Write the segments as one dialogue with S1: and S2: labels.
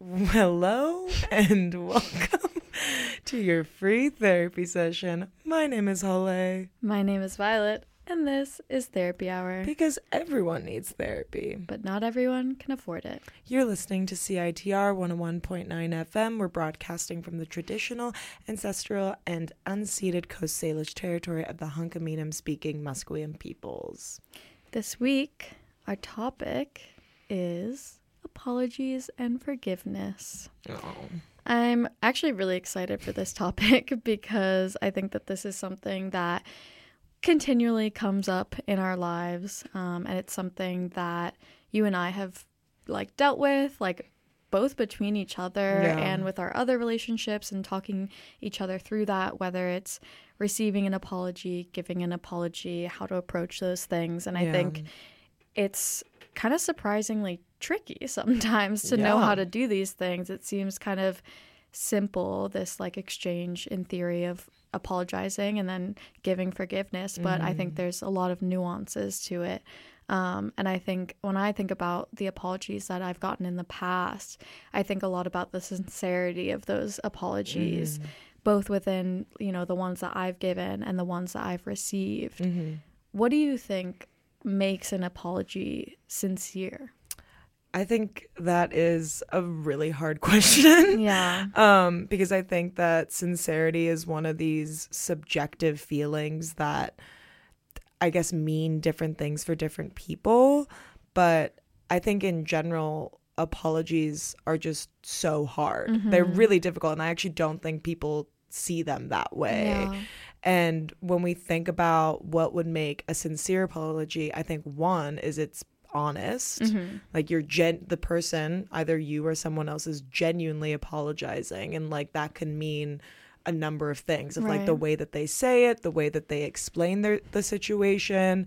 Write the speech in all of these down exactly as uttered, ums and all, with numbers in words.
S1: Hello and welcome to your free therapy session. My name is Hole.
S2: My name is Violet, and this is Therapy Hour.
S1: Because everyone needs therapy.
S2: But not everyone can afford it.
S1: You're listening to C I T R one oh one point nine F M. We're broadcasting from the traditional, ancestral, and unceded Coast Salish territory of the Hunkaminam-speaking Musqueam peoples.
S2: This week, our topic is apologies and forgiveness.
S1: Oh.
S2: I'm actually really excited for this topic because I think that this is something that continually comes up in our lives, um, and it's something that you and I have like dealt with, like both between each other
S1: yeah.
S2: and with our other relationships, and talking each other through that, whether it's receiving an apology, giving an apology, how to approach those things. And I
S1: yeah.
S2: think it's kind of surprisingly tricky sometimes to
S1: yeah.
S2: know how to do these things. It seems kind of simple, this like exchange in theory of apologizing and then giving forgiveness, but mm-hmm. I think there's a lot of nuances to it. Um, and I think when I think about the apologies that I've gotten in the past, I think a lot about the sincerity of those apologies, mm. both within, you know, the ones that I've given and the ones that I've received.
S1: Mm-hmm.
S2: What do you think makes an apology sincere?
S1: I think that is a really hard question.
S2: Yeah.
S1: um, because I think that sincerity is one of these subjective feelings that I guess mean different things for different people. But I think in general, apologies are just so hard. Mm-hmm. They're really difficult. And I actually don't think people see them that way.
S2: Yeah.
S1: And when we think about what would make a sincere apology, I think one is it's honest. Mm-hmm. Like you're gen the person, either you or someone else, is genuinely apologizing, and like that can mean a number of things of right. like the way that they say it, the way that they explain their the situation.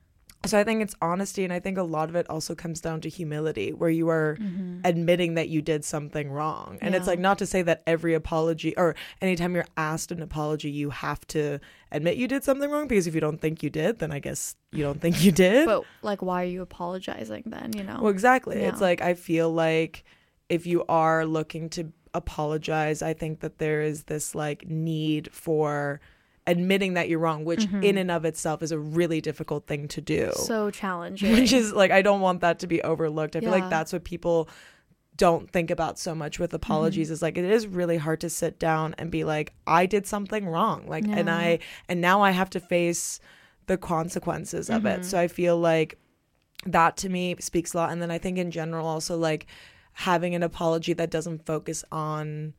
S1: So I think it's honesty, and I think a lot of it also comes down to humility, where you are mm-hmm. admitting that you did something wrong. And yeah. it's like, not to say that every apology or anytime you're asked an apology, you have to admit you did something wrong, because if you don't think you did, then I guess you don't think you did.
S2: But like, why are you apologizing then, you know?
S1: Well, exactly.
S2: Yeah.
S1: It's like, I feel like if you are looking to apologize, I think that there is this like need for admitting that you're wrong, which mm-hmm. in and of itself is a really difficult thing to do.
S2: So challenging.
S1: Which is like, I don't want that to be overlooked. I
S2: yeah.
S1: feel like that's what people don't think about so much with apologies, mm-hmm. is like, it is really hard to sit down and be like, I did something wrong. Like, yeah. and I, and now I have to face the consequences of mm-hmm. it. So I feel like that to me speaks a lot. And then I think in general also like having an apology that doesn't focus on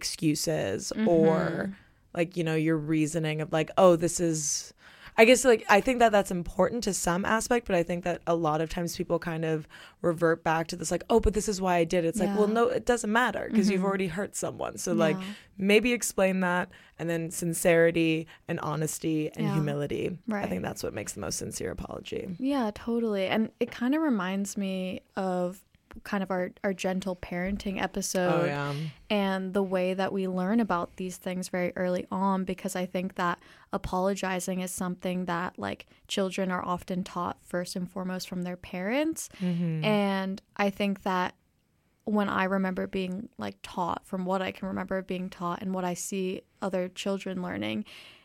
S1: excuses mm-hmm. or like, you know, your reasoning of like, oh, this is, I guess like, I think that that's important to some aspect, but I think that a lot of times people kind of revert back to this like, oh, but this is why I did it. It's yeah. like, well, no, it doesn't matter, because mm-hmm. you've already hurt someone. So yeah. like maybe explain that, and then sincerity and honesty and yeah. humility. Right. I think that's what makes the most sincere apology.
S2: Yeah, totally. And it kind of reminds me of kind of our, our gentle parenting episode
S1: oh, yeah.
S2: and the way that we learn about these things very early on, because I think that apologizing is something that like children are often taught first and foremost from their parents. Mm-hmm. And I think that when I remember being like taught, from what I can remember being taught and what I see other children learning,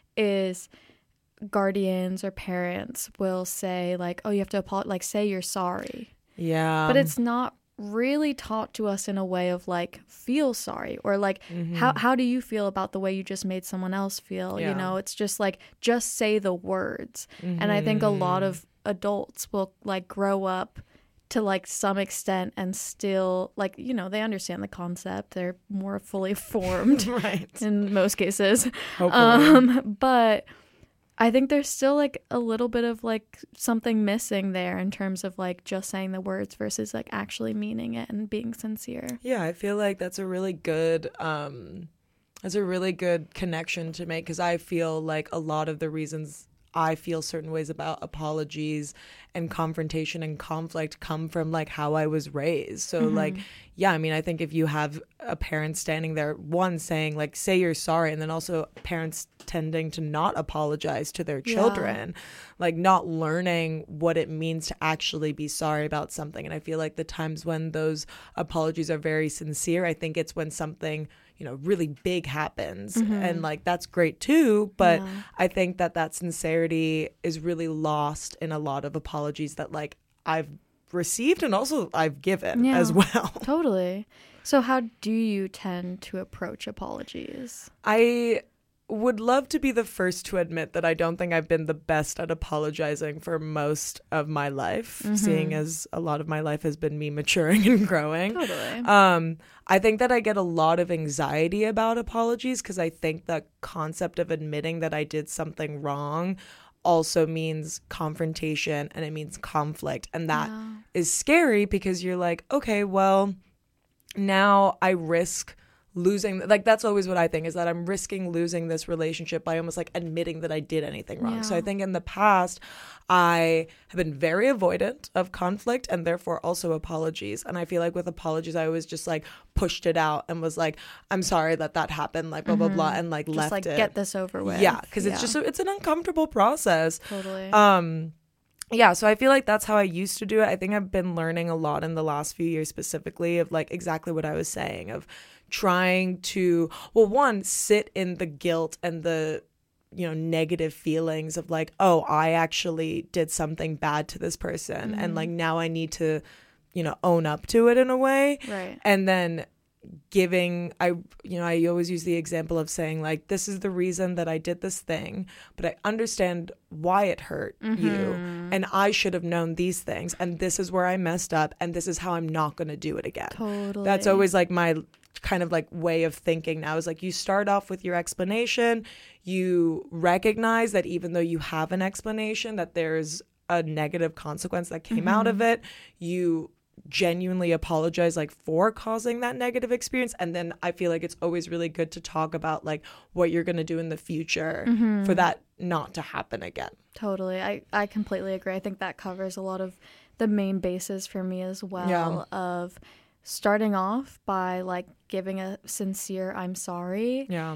S2: is guardians or parents will say like, oh, you have to apologize, like say you're sorry.
S1: Yeah.
S2: But it's not really taught to us in a way of like, feel sorry, or like, mm-hmm. how how do you feel about the way you just made someone else feel? Yeah. You know, it's just like, just say the words. Mm-hmm. And I think a lot of adults will like grow up to like some extent and still like, you know, they understand the concept. They're more fully formed
S1: right.
S2: in most cases.
S1: Hopefully.
S2: Um, but I think there's still like a little bit of like something missing there in terms of like just saying the words versus like actually meaning it and being sincere.
S1: Yeah, I feel like that's a really good um that's a really good connection to make, because I feel like a lot of the reasons I feel certain ways about apologies and confrontation and conflict come from like how I was raised. So mm-hmm. like, yeah, I mean, I think if you have a parent standing there, one saying like, say you're sorry, and then also parents tending to not apologize to their children, yeah. like not learning what it means to actually be sorry about something. And I feel like the times when those apologies are very sincere, I think it's when something, you know, really big happens. Mm-hmm. And like, that's great too. But yeah. I think that that sincerity is really lost in a lot of apologies that like I've received and also I've given yeah, as well.
S2: Totally. So how do you tend to approach apologies?
S1: I would love to be the first to admit that I don't think I've been the best at apologizing for most of my life, mm-hmm. seeing as a lot of my life has been me maturing and growing.
S2: Totally.
S1: Um, I think that I get a lot of anxiety about apologies because I think the concept of admitting that I did something wrong also means confrontation and it means conflict. And that yeah. is scary because you're like, okay, well, now I risk losing, like that's always what I think, is that I'm risking losing this relationship by almost like admitting that I did anything wrong. Yeah. So I think in the past I have been very avoidant of conflict and therefore also apologies. And I feel like with apologies I always just like pushed it out and was like, I'm sorry that that happened, like blah mm-hmm. blah blah, and like
S2: just
S1: left
S2: like
S1: it.
S2: Get this over with.
S1: Yeah, because
S2: yeah.
S1: it's just a, it's an uncomfortable process.
S2: Totally.
S1: Um Yeah, so I feel like that's how I used to do it. I think I've been learning a lot in the last few years specifically of like exactly what I was saying, of trying to, well, one, sit in the guilt and the, you know, negative feelings of like, oh, I actually did something bad to this person. Mm-hmm. And like now I need to, you know, own up to it in a way.
S2: Right.
S1: And then giving, I, you know, I always use the example of saying like, this is the reason that I did this thing, but I understand why it hurt mm-hmm. you. And I should have known these things. And this is where I messed up. And this is how I'm not going to do it again.
S2: Totally.
S1: That's always like my kind of like way of thinking now, is like you start off with your explanation. You recognize that even though you have an explanation, that there's a negative consequence that came mm-hmm. out of it. You genuinely apologize like for causing that negative experience, and then I feel like it's always really good to talk about like what you're going to do in the future mm-hmm. for that not to happen again.
S2: Totally. I I completely agree. I think that covers a lot of the main bases for me as well, yeah. of starting off by like giving a sincere I'm sorry.
S1: Yeah.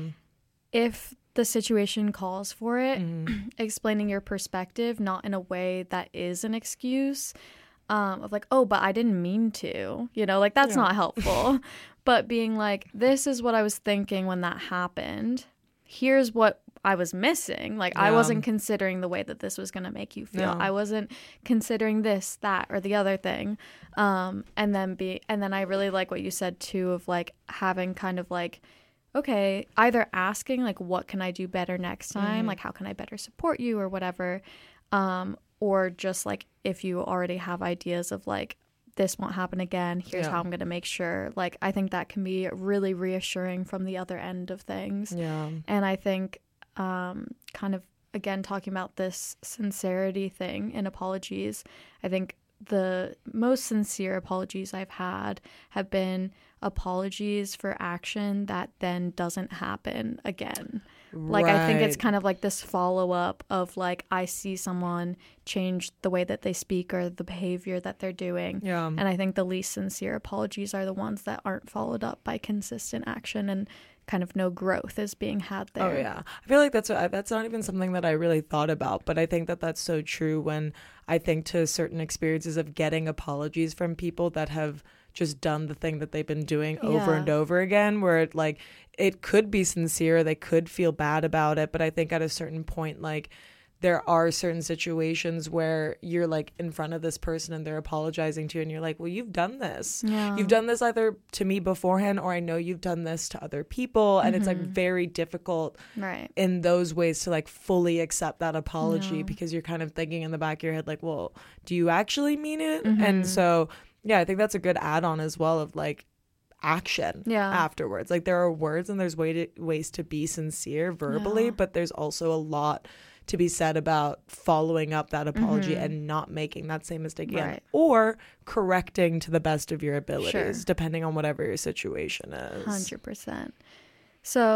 S2: If the situation calls for it, mm-hmm. explaining your perspective, not in a way that is an excuse. Um, of like, oh, but I didn't mean to, you know, like that's yeah. not helpful. But being like, this is what I was thinking when that happened. Here's what I was missing. Like, yeah. I wasn't considering the way that this was going to make you feel. Yeah. I wasn't considering this, that, or the other thing. Um, and then be, and then I really like what you said too, of like having kind of like, okay, either asking like, what can I do better next time? Mm-hmm. Like, how can I better support you or whatever? Um, or just like if you already have ideas of like, this won't happen again, here's yeah. how I'm going to make sure. Like, I think that can be really reassuring from the other end of things.
S1: Yeah.
S2: And I think um, kind of, again, talking about this sincerity thing in apologies, I think the most sincere apologies I've had have been apologies for action that then doesn't happen again. Like, right. I think it's kind of like this follow-up of like, I see someone change the way that they speak or the behavior that they're doing.
S1: Yeah.
S2: And I think the least sincere apologies are the ones that aren't followed up by consistent action and kind of no growth is being had there.
S1: Oh, yeah. I feel like that's what, that's not even something that I really thought about, but I think that that's so true when I think to certain experiences of getting apologies from people that have just done the thing that they've been doing over yeah. and over again, where it like it could be sincere, they could feel bad about it, but I think at a certain point, like there are certain situations where you're like in front of this person and they're apologizing to you and you're like, well, you've done this.
S2: Yeah.
S1: You've done this either to me beforehand, or I know you've done this to other people. And mm-hmm. it's like very difficult
S2: right.
S1: in those ways to like fully accept that apology
S2: no.
S1: because you're kind of thinking in the back of your head, like, well, do you actually mean it?
S2: Mm-hmm.
S1: And so, yeah, I think that's a good add-on as well of like action
S2: yeah.
S1: afterwards. Like there are words and there's way to, ways to be sincere verbally, yeah. but there's also a lot to be said about following up that apology mm-hmm. and not making that same mistake again,
S2: right.
S1: or correcting to the best of your abilities,
S2: sure.
S1: depending on whatever your situation is.
S2: one hundred percent. So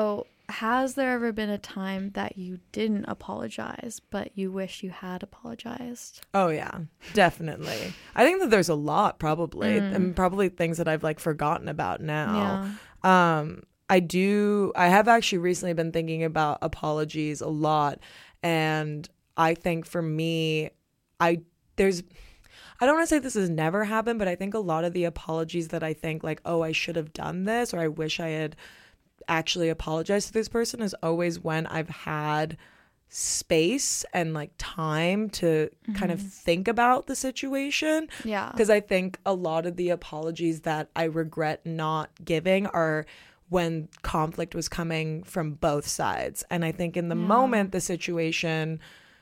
S2: has there ever been a time that you didn't apologize, but you wish you had apologized?
S1: Oh, yeah, definitely. I think that there's a lot, probably, mm. and probably things that I've like forgotten about now. Yeah. Um, I do. I have actually recently been thinking about apologies a lot. And I think for me, I there's I don't want to say this has never happened, but I think a lot of the apologies that I think like, oh, I should have done this, or I wish I had actually apologized to this person, is always when I've had space and like time to mm-hmm. kind of think about the situation.
S2: Yeah.
S1: Because I think a lot of the apologies that I regret not giving are when conflict was coming from both sides. And I think in the yeah. moment the situation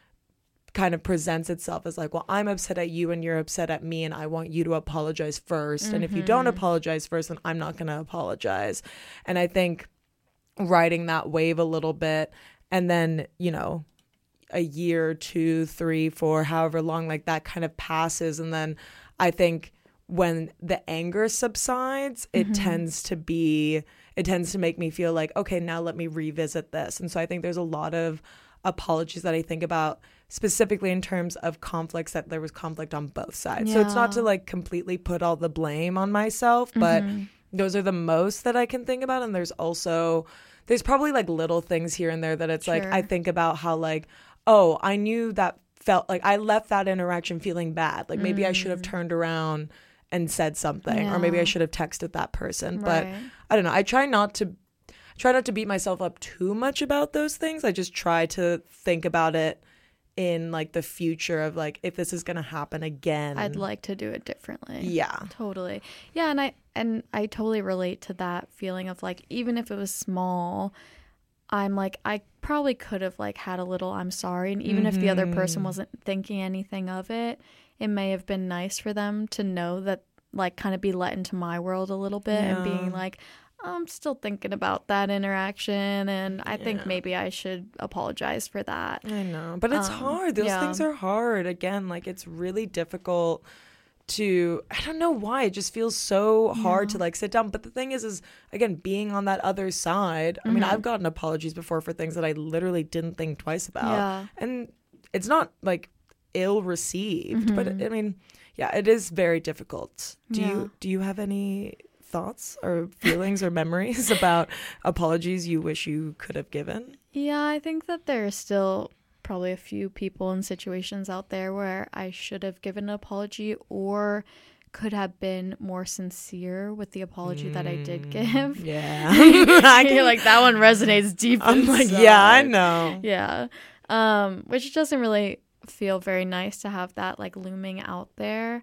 S1: kind of presents itself as like, well, I'm upset at you and you're upset at me and I want you to apologize first. Mm-hmm. And if you don't apologize first, then I'm not going to apologize. And I think riding that wave a little bit, and then, you know, a year, two, three, four, however long, like that kind of passes. And then I think when the anger subsides, it mm-hmm. tends to be, it tends to make me feel like, okay, now let me revisit this. And so I think there's a lot of apologies that I think about specifically in terms of conflicts, that there was conflict on both sides. Yeah. So it's not to like completely put all the blame on myself, but mm-hmm. those are the most that I can think about. And there's also, there's probably like little things here and there that it's sure. like, I think about how like, oh, I knew that felt like I left that interaction feeling bad. Like maybe mm. I should have turned around and said something, yeah. or maybe I should have texted that person. Right. But I don't know. I try not to try not to beat myself up too much about those things. I just try to think about it in like the future of like, if this is going to happen again,
S2: I'd like to do it differently.
S1: Yeah,
S2: totally. Yeah. And I, and I totally relate to that feeling of like, even if it was small, I'm like, I probably could have like had a little, I'm sorry. And even mm-hmm. if the other person wasn't thinking anything of it, it may have been nice for them to know that, like, kind of be let into my world a little bit yeah. and being like, I'm still thinking about that interaction, and I yeah. think maybe I should apologize for that.
S1: I know, but it's um, hard. Those yeah. things are hard. Again, like, it's really difficult to, I don't know why, it just feels so hard yeah. to like sit down. But the thing is, is again, being on that other side, mm-hmm. I mean, I've gotten apologies before for things that I literally didn't think twice about.
S2: Yeah.
S1: And it's not like ill received, mm-hmm. but I mean, yeah, it is very difficult. Do yeah. you do you have any thoughts or feelings or memories about apologies you wish you could have given?
S2: Yeah, I think that there are still probably a few people and situations out there where I should have given an apology or could have been more sincere with the apology mm, that I did give.
S1: Yeah. I
S2: feel like that one resonates deep
S1: I'm
S2: inside.
S1: like, yeah, I know.
S2: Yeah. Um, which doesn't really feel very nice to have that like looming out there.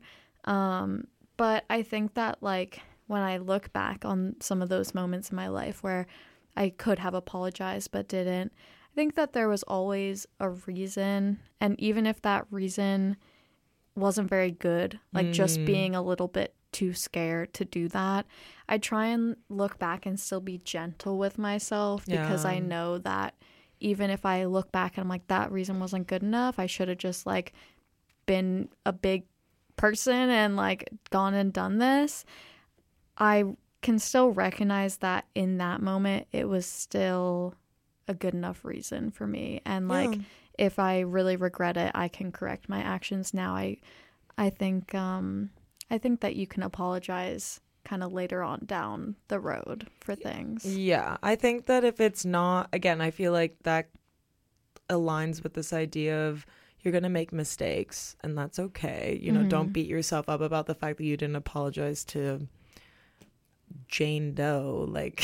S2: Um, but I think that like when I look back on some of those moments in my life where I could have apologized but didn't, I think that there was always a reason. And even if that reason wasn't very good, like mm. just being a little bit too scared to do that, I try and look back and still be gentle with myself because yeah. I know that even if I look back and I'm like, that reason wasn't good enough, I should have just like been a big person and like gone and done this. I can still recognize that in that moment, it was still a good enough reason for me. And like, yeah. if I really regret it, I can correct my actions now. I, I think, um, I think that you can apologize kind of later on down the road for things.
S1: Yeah. I think that if it's not, again, I feel like that aligns with this idea of you're going to make mistakes and that's okay. You know, mm-hmm. don't beat yourself up about the fact that you didn't apologize to Jane Doe like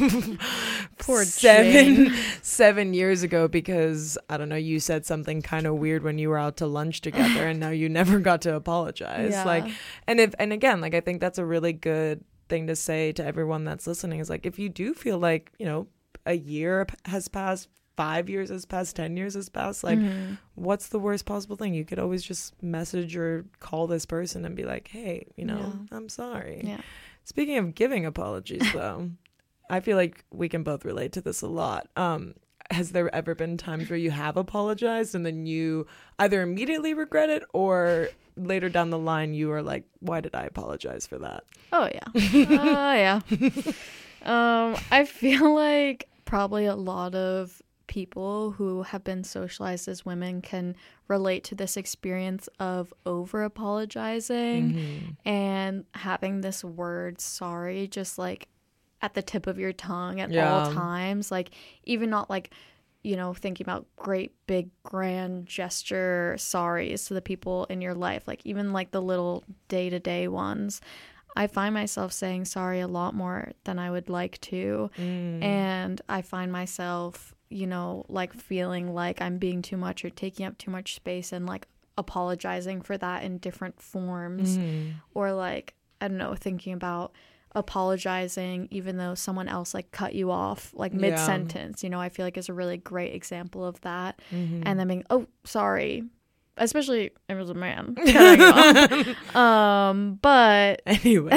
S2: poor
S1: seven
S2: Jane.
S1: seven years ago because I don't know, you said something kind of weird when you were out to lunch together and now you never got to apologize.
S2: Yeah.
S1: Like, and if and again, like I think that's a really good thing to say to everyone that's listening is like, if you do feel like, you know, a year has passed, five years has passed, ten years has passed, like mm-hmm. what's the worst possible thing? You could always just message or call this person and be like, hey, you know, yeah. I'm sorry.
S2: Yeah.
S1: Speaking of giving apologies, though, I feel like we can both relate to this a lot. Um, has there ever been times where you have apologized and then you either immediately regret it or later down the line you are like, why did I apologize for that?
S2: Oh, yeah. Oh, uh, yeah. um, I feel like probably a lot of people who have been socialized as women can relate to this experience of over apologizing mm-hmm. and having this word sorry just like at the tip of your tongue at yeah. all times. Like, even not like, you know, thinking about great big grand gesture sorries to the people in your life, like even like the little day-to-day ones. I find myself saying sorry a lot more than I would like to. Mm. And I find myself, you know, like feeling like I'm being too much or taking up too much space and like apologizing for that in different forms. Mm. Or like, I don't know, thinking about apologizing even though someone else like cut you off like mid-sentence, yeah. you know, I feel like is a really great example of that. Mm-hmm. And then being, oh, sorry. Especially if it was a man cutting you off. Um, but anyways,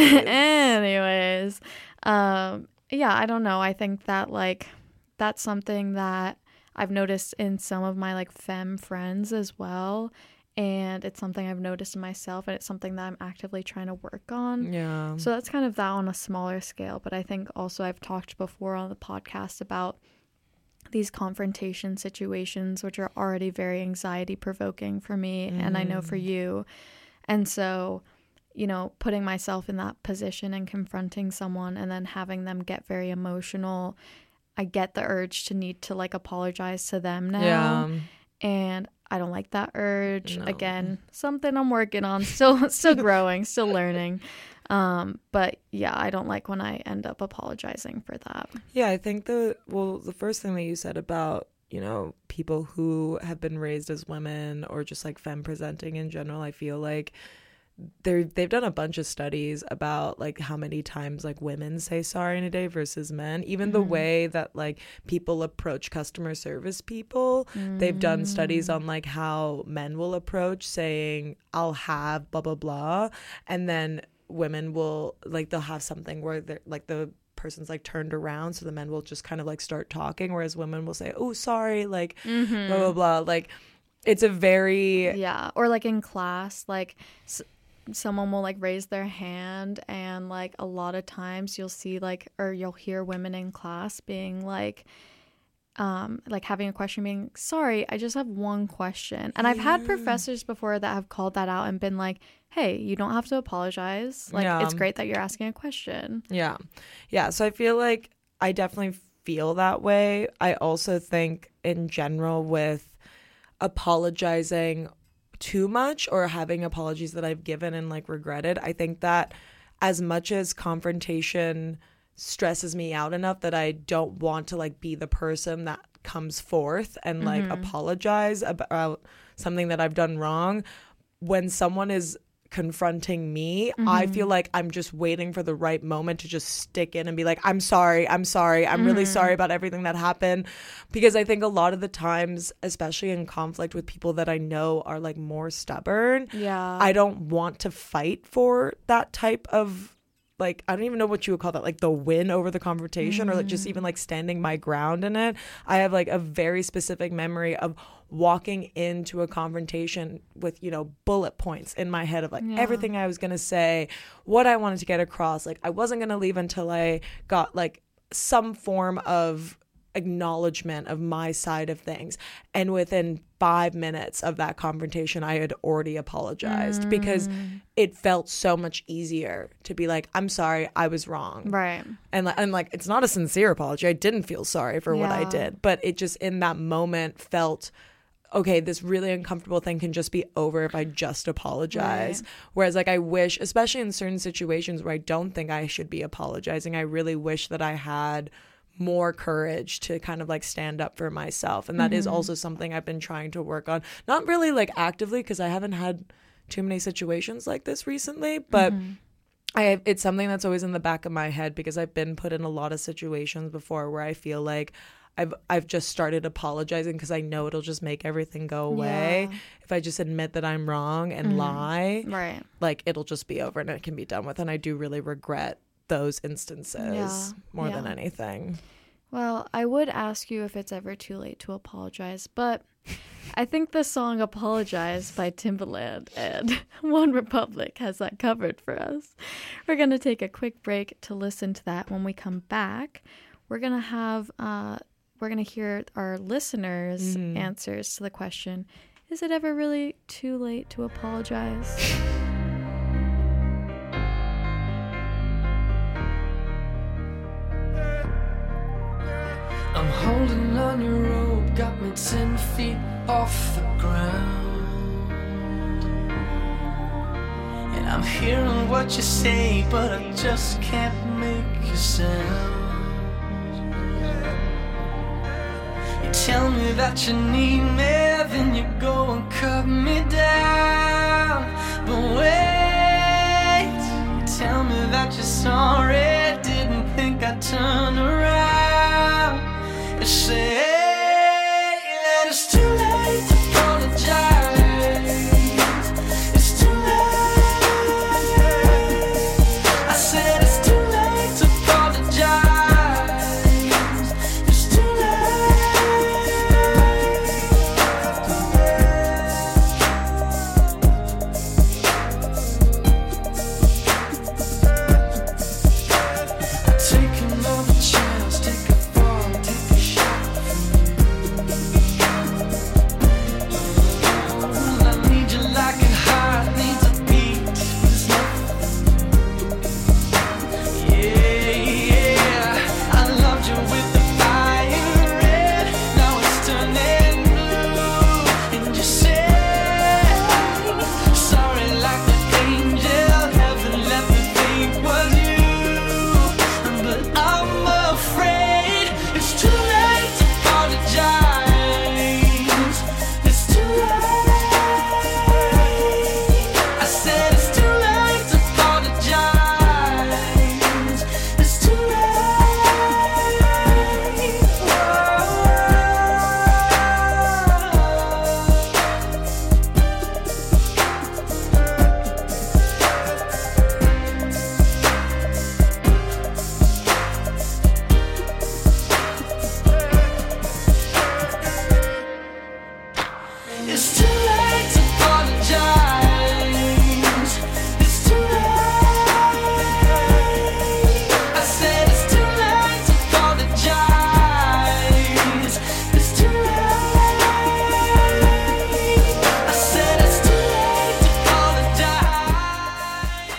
S2: anyways, um, yeah, I don't know. I think that like that's something that I've noticed in some of my like femme friends as well, and it's something I've noticed in myself, and it's something that I'm actively trying to work on. Yeah. So that's kind of that on a smaller scale. But I think also I've talked before on the podcast about these confrontation situations, which are already very anxiety provoking for me, mm. and I know for you. And so, you know, putting myself in that position and confronting someone and then having them get very emotional, I get the urge to need to like apologize to them now. Yeah. And I don't like that urge. No. Again, something I'm working on, still still growing, still learning. Um, but yeah, I don't like when I end up apologizing for that.
S1: Yeah, I think the, well, the first thing that you said about, you know, people who have been raised as women or just like femme presenting in general, I feel like they're, they've done a bunch of studies about like how many times like women say sorry in a day versus men. Even mm-hmm. the way that like people approach customer service people, mm-hmm. they've done studies on like how men will approach saying, I'll have blah, blah, blah. And then women will like, they'll have something where they're like the person's like turned around, so the men will just kind of like start talking, whereas women will say, oh, sorry, like mm-hmm. blah, blah, blah. Like it's a very,
S2: yeah. Or like in class, like s- someone will like raise their hand, and like a lot of times you'll see like, or you'll hear women in class being like, um like having a question, being, sorry, I just have one question. And yeah. I've had professors before that have called that out and been like, hey, you don't have to apologize, like yeah. it's great that you're asking a question.
S1: Yeah yeah so I feel like I definitely feel that way. I also think in general with apologizing too much or having apologies that I've given and like regretted, I think that as much as confrontation stresses me out enough that I don't want to like be the person that comes forth and like mm-hmm. apologize about something that I've done wrong, when someone is confronting me, mm-hmm. I feel like I'm just waiting for the right moment to just stick in and be like, I'm sorry, I'm sorry, I'm mm-hmm. really sorry about everything that happened. Because I think a lot of the times, especially in conflict with people that I know are like more stubborn, yeah, I don't want to fight for that type of, like, I don't even know what you would call that, like the win over the confrontation, mm-hmm. or like just even like standing my ground in it. I have like a very specific memory of walking into a confrontation with, you know, bullet points in my head of like yeah. everything I was going to say, what I wanted to get across. Like I wasn't going to leave until I got like some form of acknowledgement of my side of things. And within five minutes of that confrontation, I had already apologized mm. because it felt so much easier to be like, I'm sorry, I was wrong.
S2: Right.
S1: And like, and like, it's not a sincere apology. I didn't feel sorry for yeah. what I did, but it just in that moment felt, okay, this really uncomfortable thing can just be over if I just apologize. Right. Whereas like I wish, especially in certain situations where I don't think I should be apologizing, I really wish that I had more courage to kind of like stand up for myself. And that mm-hmm. is also something I've been trying to work on. Not really like actively, because I haven't had too many situations like this recently, but mm-hmm. I it's something that's always in the back of my head, because I've been put in a lot of situations before where I feel like I've I've just started apologizing because I know it'll just make everything go away. Yeah. If I just admit that I'm wrong and mm-hmm. lie,
S2: right,
S1: like it'll just be over and it can be done with. And I do really regret those instances yeah. more yeah. than anything.
S2: Well, I would ask you if it's ever too late to apologize, but I think the song Apologize by Timbaland and One Republic has that covered for us. We're going to take a quick break to listen to that. When we come back, we're going to have, uh, we're going to hear our listeners'
S1: Mm-hmm.
S2: answers to the question, is it ever really too late to apologize?
S3: I'm holding on your rope, got me ten feet off the ground. And I'm hearing what you say, but I just can't make a sound. You tell me that you need me, then you go and cut me down. But wait, you tell me that you're sorry, didn't think I'd turn around. You say that it's too late to apologize. It's too late. I said it's too late to apologize. It's too late. Take another chance, take a fall, take a shot. I need you like a heart needs a beat. There's nothing. Yeah, yeah. I loved you with the fire red. Now it's turning blue. And you say sorry like the angel. Heaven let me think was you. But I'm afraid it's too late to apologize. It's too late. I said it's too late to apologize. It's too late. It's too late to apologize. It's too late. I said it's too late to apologize. It's too late. I said it's too late to apologize.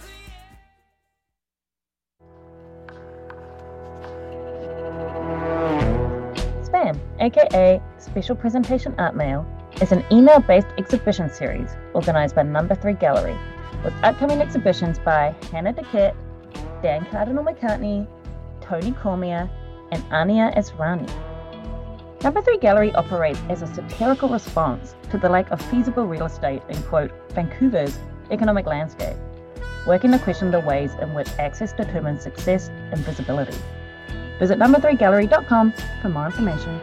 S4: SPAM, aka Special Presentation Art Mail, is an email-based exhibition series organised by Number Three Gallery, with upcoming exhibitions by Hannah DeKitt, Dan Cardinal McCartney, Tony Cormier, and Ania Esrani. Number Three Gallery operates as a satirical response to the lack of feasible real estate in, quote, Vancouver's economic landscape, working to question the ways in which access determines success and visibility. Visit number three gallery dot com for more information.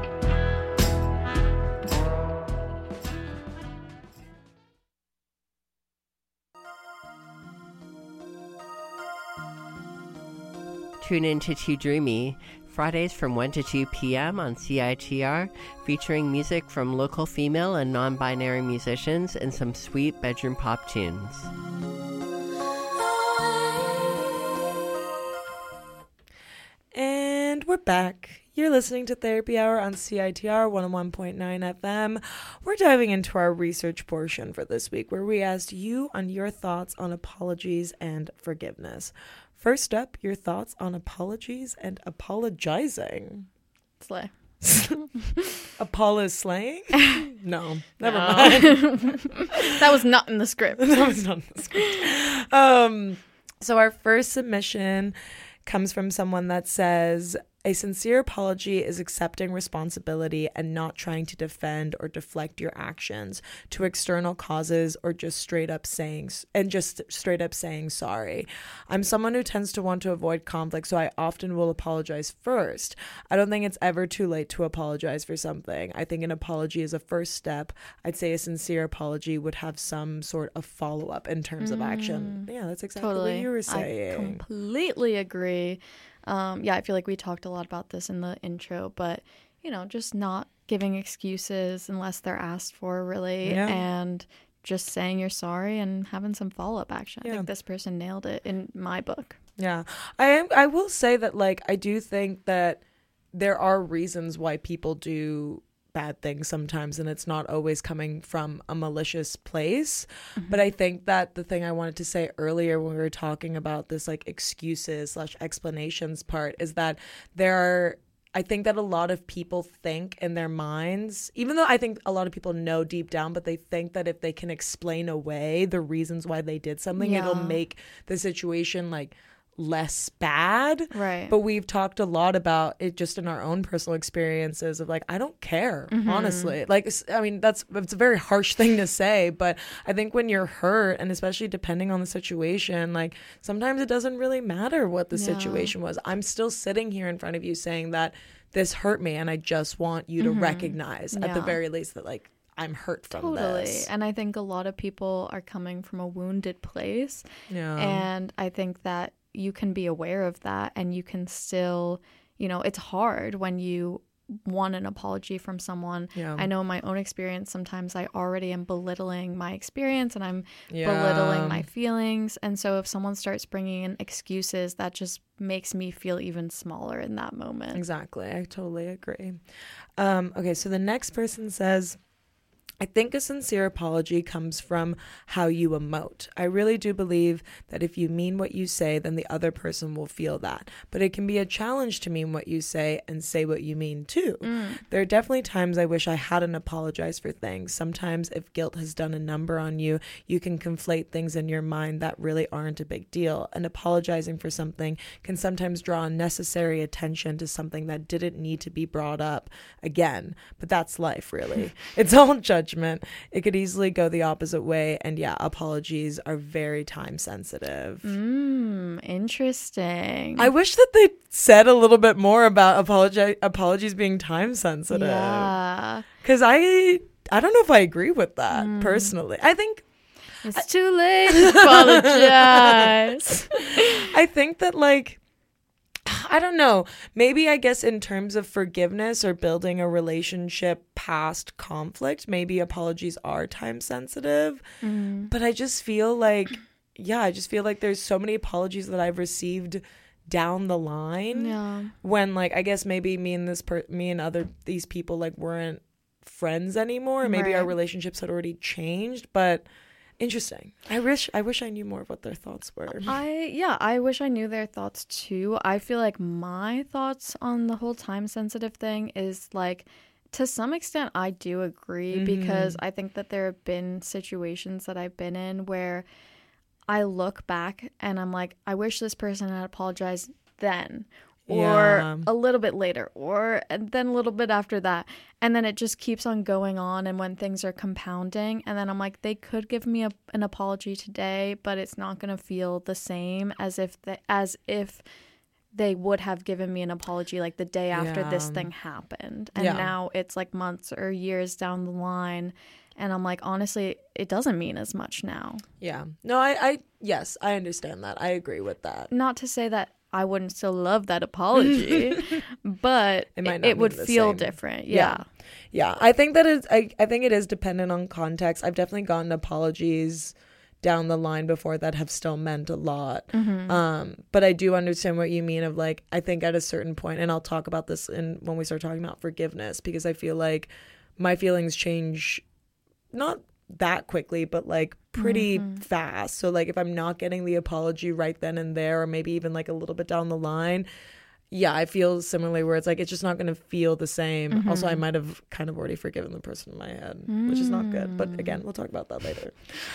S5: Tune in to Too Dreamy, Fridays from one to two p.m. on C I T R, featuring music from local female and non-binary musicians and some sweet bedroom pop tunes.
S1: And we're back. You're listening to Therapy Hour on C I T R one oh one point nine F M. We're diving into our research portion for this week, where we asked you on your thoughts on apologies and forgiveness. First up, your thoughts on apologies and apologizing.
S2: Slay.
S1: Apollo slaying? No, never
S2: No.
S1: mind.
S2: That was not in the script.
S1: That was not in the script. Um, so our first submission comes from someone that says, a sincere apology is accepting responsibility and not trying to defend or deflect your actions to external causes or just straight up saying and just straight up saying sorry. I'm someone who tends to want to avoid conflict, so I often will apologize first. I don't think it's ever too late to apologize for something. I think an apology is a first step. I'd say a sincere apology would have some sort of follow-up in terms mm. of action. Yeah, that's exactly
S2: Totally.
S1: what you were saying.
S2: I completely agree. Um, yeah, I feel like we talked a lot about this in the intro, but, you know, just not giving excuses unless they're asked for, really,
S1: yeah.
S2: and just saying you're sorry and having some follow-up action.
S1: Yeah.
S2: I think this person nailed it in my book.
S1: Yeah. I am I will say that like I do think that there are reasons why people do bad things sometimes, and it's not always coming from a malicious place. Mm-hmm. But I think that the thing I wanted to say earlier when we were talking about this like excuses slash explanations part is that there are I think that a lot of people think in their minds, even though I think a lot of people know deep down, but they think that if they can explain away the reasons why they did something, yeah. it'll make the situation like less bad.
S2: Right.
S1: But we've talked a lot about it just in our own personal experiences of like, I don't care, mm-hmm. honestly. Like, I mean, that's, it's a very harsh thing to say, but I think when you're hurt, and especially depending on the situation, like sometimes it doesn't really matter what the yeah. situation was. I'm still sitting here in front of you saying that this hurt me, and I just want you to mm-hmm. recognize yeah. at the very least that like, I'm hurt from
S2: totally.
S1: this.
S2: And I think a lot of people are coming from a wounded place.
S1: Yeah.
S2: And I think that you can be aware of that, and you can still, you know, it's hard when you want an apology from someone.
S1: Yeah.
S2: I know in my own experience, sometimes I already am belittling my experience, and I'm
S1: yeah.
S2: belittling my feelings. And so if someone starts bringing in excuses, that just makes me feel even smaller in that moment.
S1: Exactly. I totally agree. Um, okay, so the next person says, I think a sincere apology comes from how you emote. I really do believe that if you mean what you say, then the other person will feel that. But it can be a challenge to mean what you say and say what you mean too. Mm. There are definitely times I wish I hadn't apologized for things. Sometimes if guilt has done a number on you, you can conflate things in your mind that really aren't a big deal. And apologizing for something can sometimes draw unnecessary attention to something that didn't need to be brought up again. But that's life, really. It's all judgment. It could easily go the opposite way, and yeah, apologies are very time sensitive.
S2: Mm, interesting.
S1: I wish that they said a little bit more about apologi- apologies being time sensitive.
S2: Yeah,
S1: because I I don't know if I agree with that mm. personally. I think
S2: it's I, too late to apologize.
S1: I think that like I don't know. Maybe I guess in terms of forgiveness or building a relationship past conflict, maybe apologies are time sensitive. Mm. But I just feel like, yeah, I just feel like there's so many apologies that I've received down the line.
S2: Yeah.
S1: When like, I guess maybe me and this per- me and other these people like weren't friends anymore. Maybe right. our relationships had already changed, but interesting. I wish I wish I knew more of what their thoughts were.
S2: I yeah, I wish I knew their thoughts too. I feel like my thoughts on the whole time sensitive thing is like, to some extent I do agree, mm-hmm. because I think that there have been situations that I've been in where I look back and I'm like, I wish this person had apologized then. Or yeah. a little bit later, or and then a little bit after that. And then it just keeps on going on. And when things are compounding, and then I'm like, they could give me a, an apology today, but it's not going to feel the same as if they, as if they would have given me an apology like the day after yeah. this thing happened. And yeah. now it's like months or years down the line. And I'm like, honestly, it doesn't mean as much now.
S1: Yeah. No, I, I yes, I understand that. I agree with that.
S2: Not to say that I wouldn't still love that apology, but it, might not it would feel same. different. Yeah.
S1: yeah. Yeah. I think that is, I, I think it is dependent on context. I've definitely gotten apologies down the line before that have still meant a lot. Mm-hmm. Um, but I do understand what you mean of like, I think at a certain point, and I'll talk about this in when we start talking about forgiveness, because I feel like my feelings change not that quickly, but like pretty mm-hmm. fast. So like if I'm not getting the apology right then and there, or maybe even like a little bit down the line, yeah, I feel similarly where it's like it's just not going to feel the same. Mm-hmm. Also, I might have kind of already forgiven the person in my head, mm. which is not good. But again, we'll talk about that later.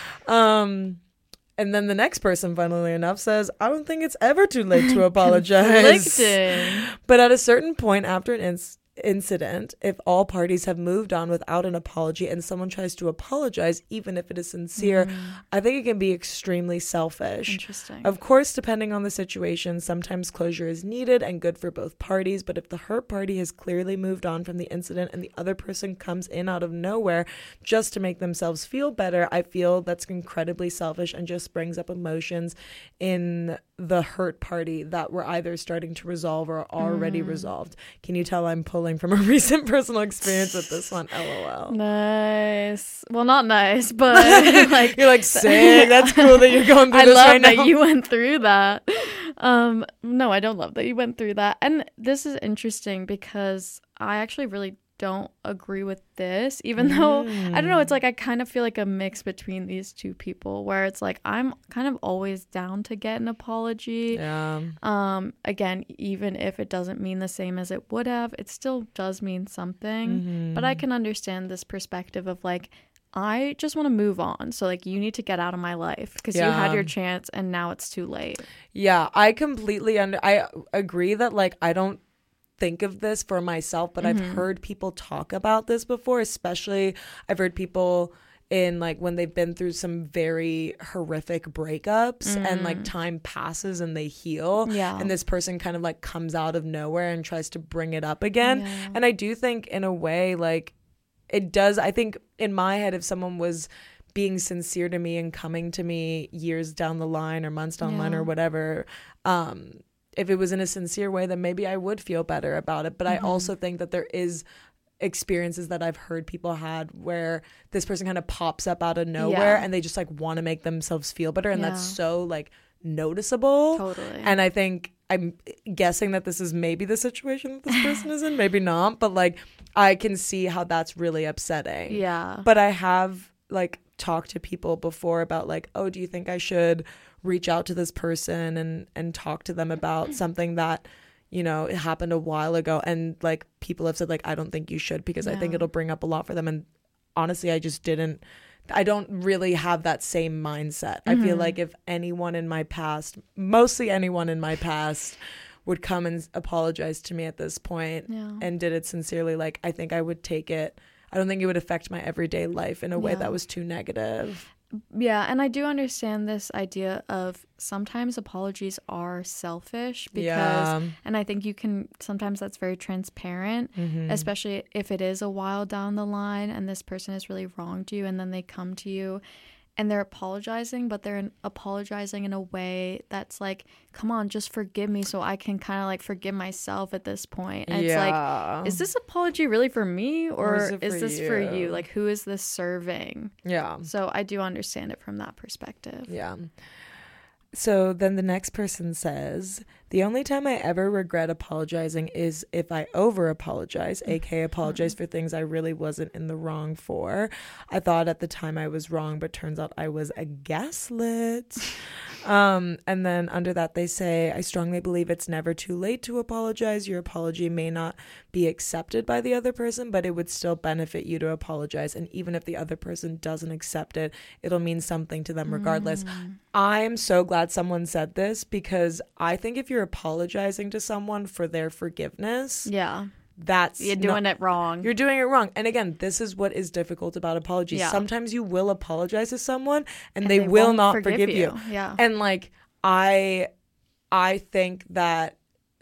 S1: Um, and then the next person, funnily enough, says, I don't think it's ever too late to apologize. But at a certain point after an incident, incident if all parties have moved on without an apology and someone tries to apologize, even if it is sincere, mm. I think it can be extremely selfish.
S2: Interesting.
S1: Of course, depending on the situation, sometimes closure is needed and good for both parties, but if the hurt party has clearly moved on from the incident and the other person comes in out of nowhere just to make themselves feel better, I feel that's incredibly selfish and just brings up emotions in the hurt party that were either starting to resolve or already mm. resolved. Can you tell I'm pulling from a recent personal experience with this one? LOL.
S2: Nice. Well, not nice, but like
S1: you're like, sick. That's cool that you're going through
S2: I
S1: this
S2: love
S1: right
S2: that
S1: now.
S2: You went through that. um, no, I don't love that you went through that. And this is interesting because I actually really don't agree with this, even mm. though I don't know, it's like I kind of feel like a mix between these two people where it's like I'm kind of always down to get an apology.
S1: Yeah.
S2: Um, again, even if it doesn't mean the same as it would have, it still does mean something. Mm-hmm. But I can understand this perspective of like, I just want to move on. So like you need to get out of my life because yeah. you had your chance and now it's too late.
S1: Yeah, I completely under I agree that like I don't think of this for myself, but mm-hmm. I've heard people talk about this before, especially I've heard people in like when they've been through some very horrific breakups mm. and like time passes and they heal
S2: yeah.
S1: and this person kind of like comes out of nowhere and tries to bring it up again. Yeah. And I do think in a way like it does, I think in my head, if someone was being sincere to me and coming to me years down the line or months down the
S2: yeah.
S1: line or whatever, um if it was in a sincere way, then maybe I would feel better about it. But mm-hmm. I also think that there is experiences that I've heard people had where this person kind of pops up out of nowhere
S2: yeah.
S1: and they just like want to make themselves feel better. And
S2: yeah.
S1: that's so like noticeable.
S2: Totally.
S1: And I think I'm guessing that this is maybe the situation that this person is in, maybe not. But like I can see how that's really upsetting.
S2: Yeah.
S1: But I have like talked to people before about like, oh, do you think I should reach out to this person and and talk to them about something that, you know, it happened a while ago? And like people have said like, I don't think you should because yeah. I think it'll bring up a lot for them. And honestly, I just didn't I don't really have that same mindset. Mm-hmm. I feel like if anyone in my past, mostly anyone in my past would come and apologize to me at this point
S2: yeah.
S1: and did it sincerely, like I think I would take it. I don't think it would affect my everyday life in a way
S2: yeah.
S1: that was too negative.
S2: Yeah, and I do understand this idea of sometimes apologies are selfish because,
S1: yeah.
S2: and I think you can, sometimes that's very transparent,
S1: mm-hmm.
S2: especially if it is a while down the line and this person has really wronged you and then they come to you and they're apologizing, but they're in, apologizing in a way that's like, come on, just forgive me so I can kind of like forgive myself at this point. And
S1: yeah.
S2: it's like, is this apology really for me or,
S1: or is,
S2: is
S1: for
S2: this
S1: you?
S2: for you? Like, who is this serving?
S1: Yeah.
S2: So I do understand it from that perspective.
S1: Yeah. So then the next person says, the only time I ever regret apologizing is if I over apologize, aka apologize for things I really wasn't in the wrong for. I thought at the time I was wrong, but turns out I was a gaslit. Um, and then under that they say, I strongly believe it's never too late to apologize. Your apology may not be accepted by the other person, but it would still benefit you to apologize. And even if the other person doesn't accept it, it'll mean something to them regardless.
S2: Mm.
S1: I'm so glad someone said this because I think if you're apologizing to someone for their forgiveness,
S2: yeah,
S1: that's
S2: you're doing
S1: not,
S2: it wrong.
S1: You're doing it wrong. And again, this is what is difficult about apologies.
S2: Yeah.
S1: Sometimes you will apologize to someone and,
S2: and
S1: they,
S2: they
S1: will
S2: won't
S1: not
S2: forgive,
S1: forgive you.
S2: you. Yeah.
S1: And like I I think that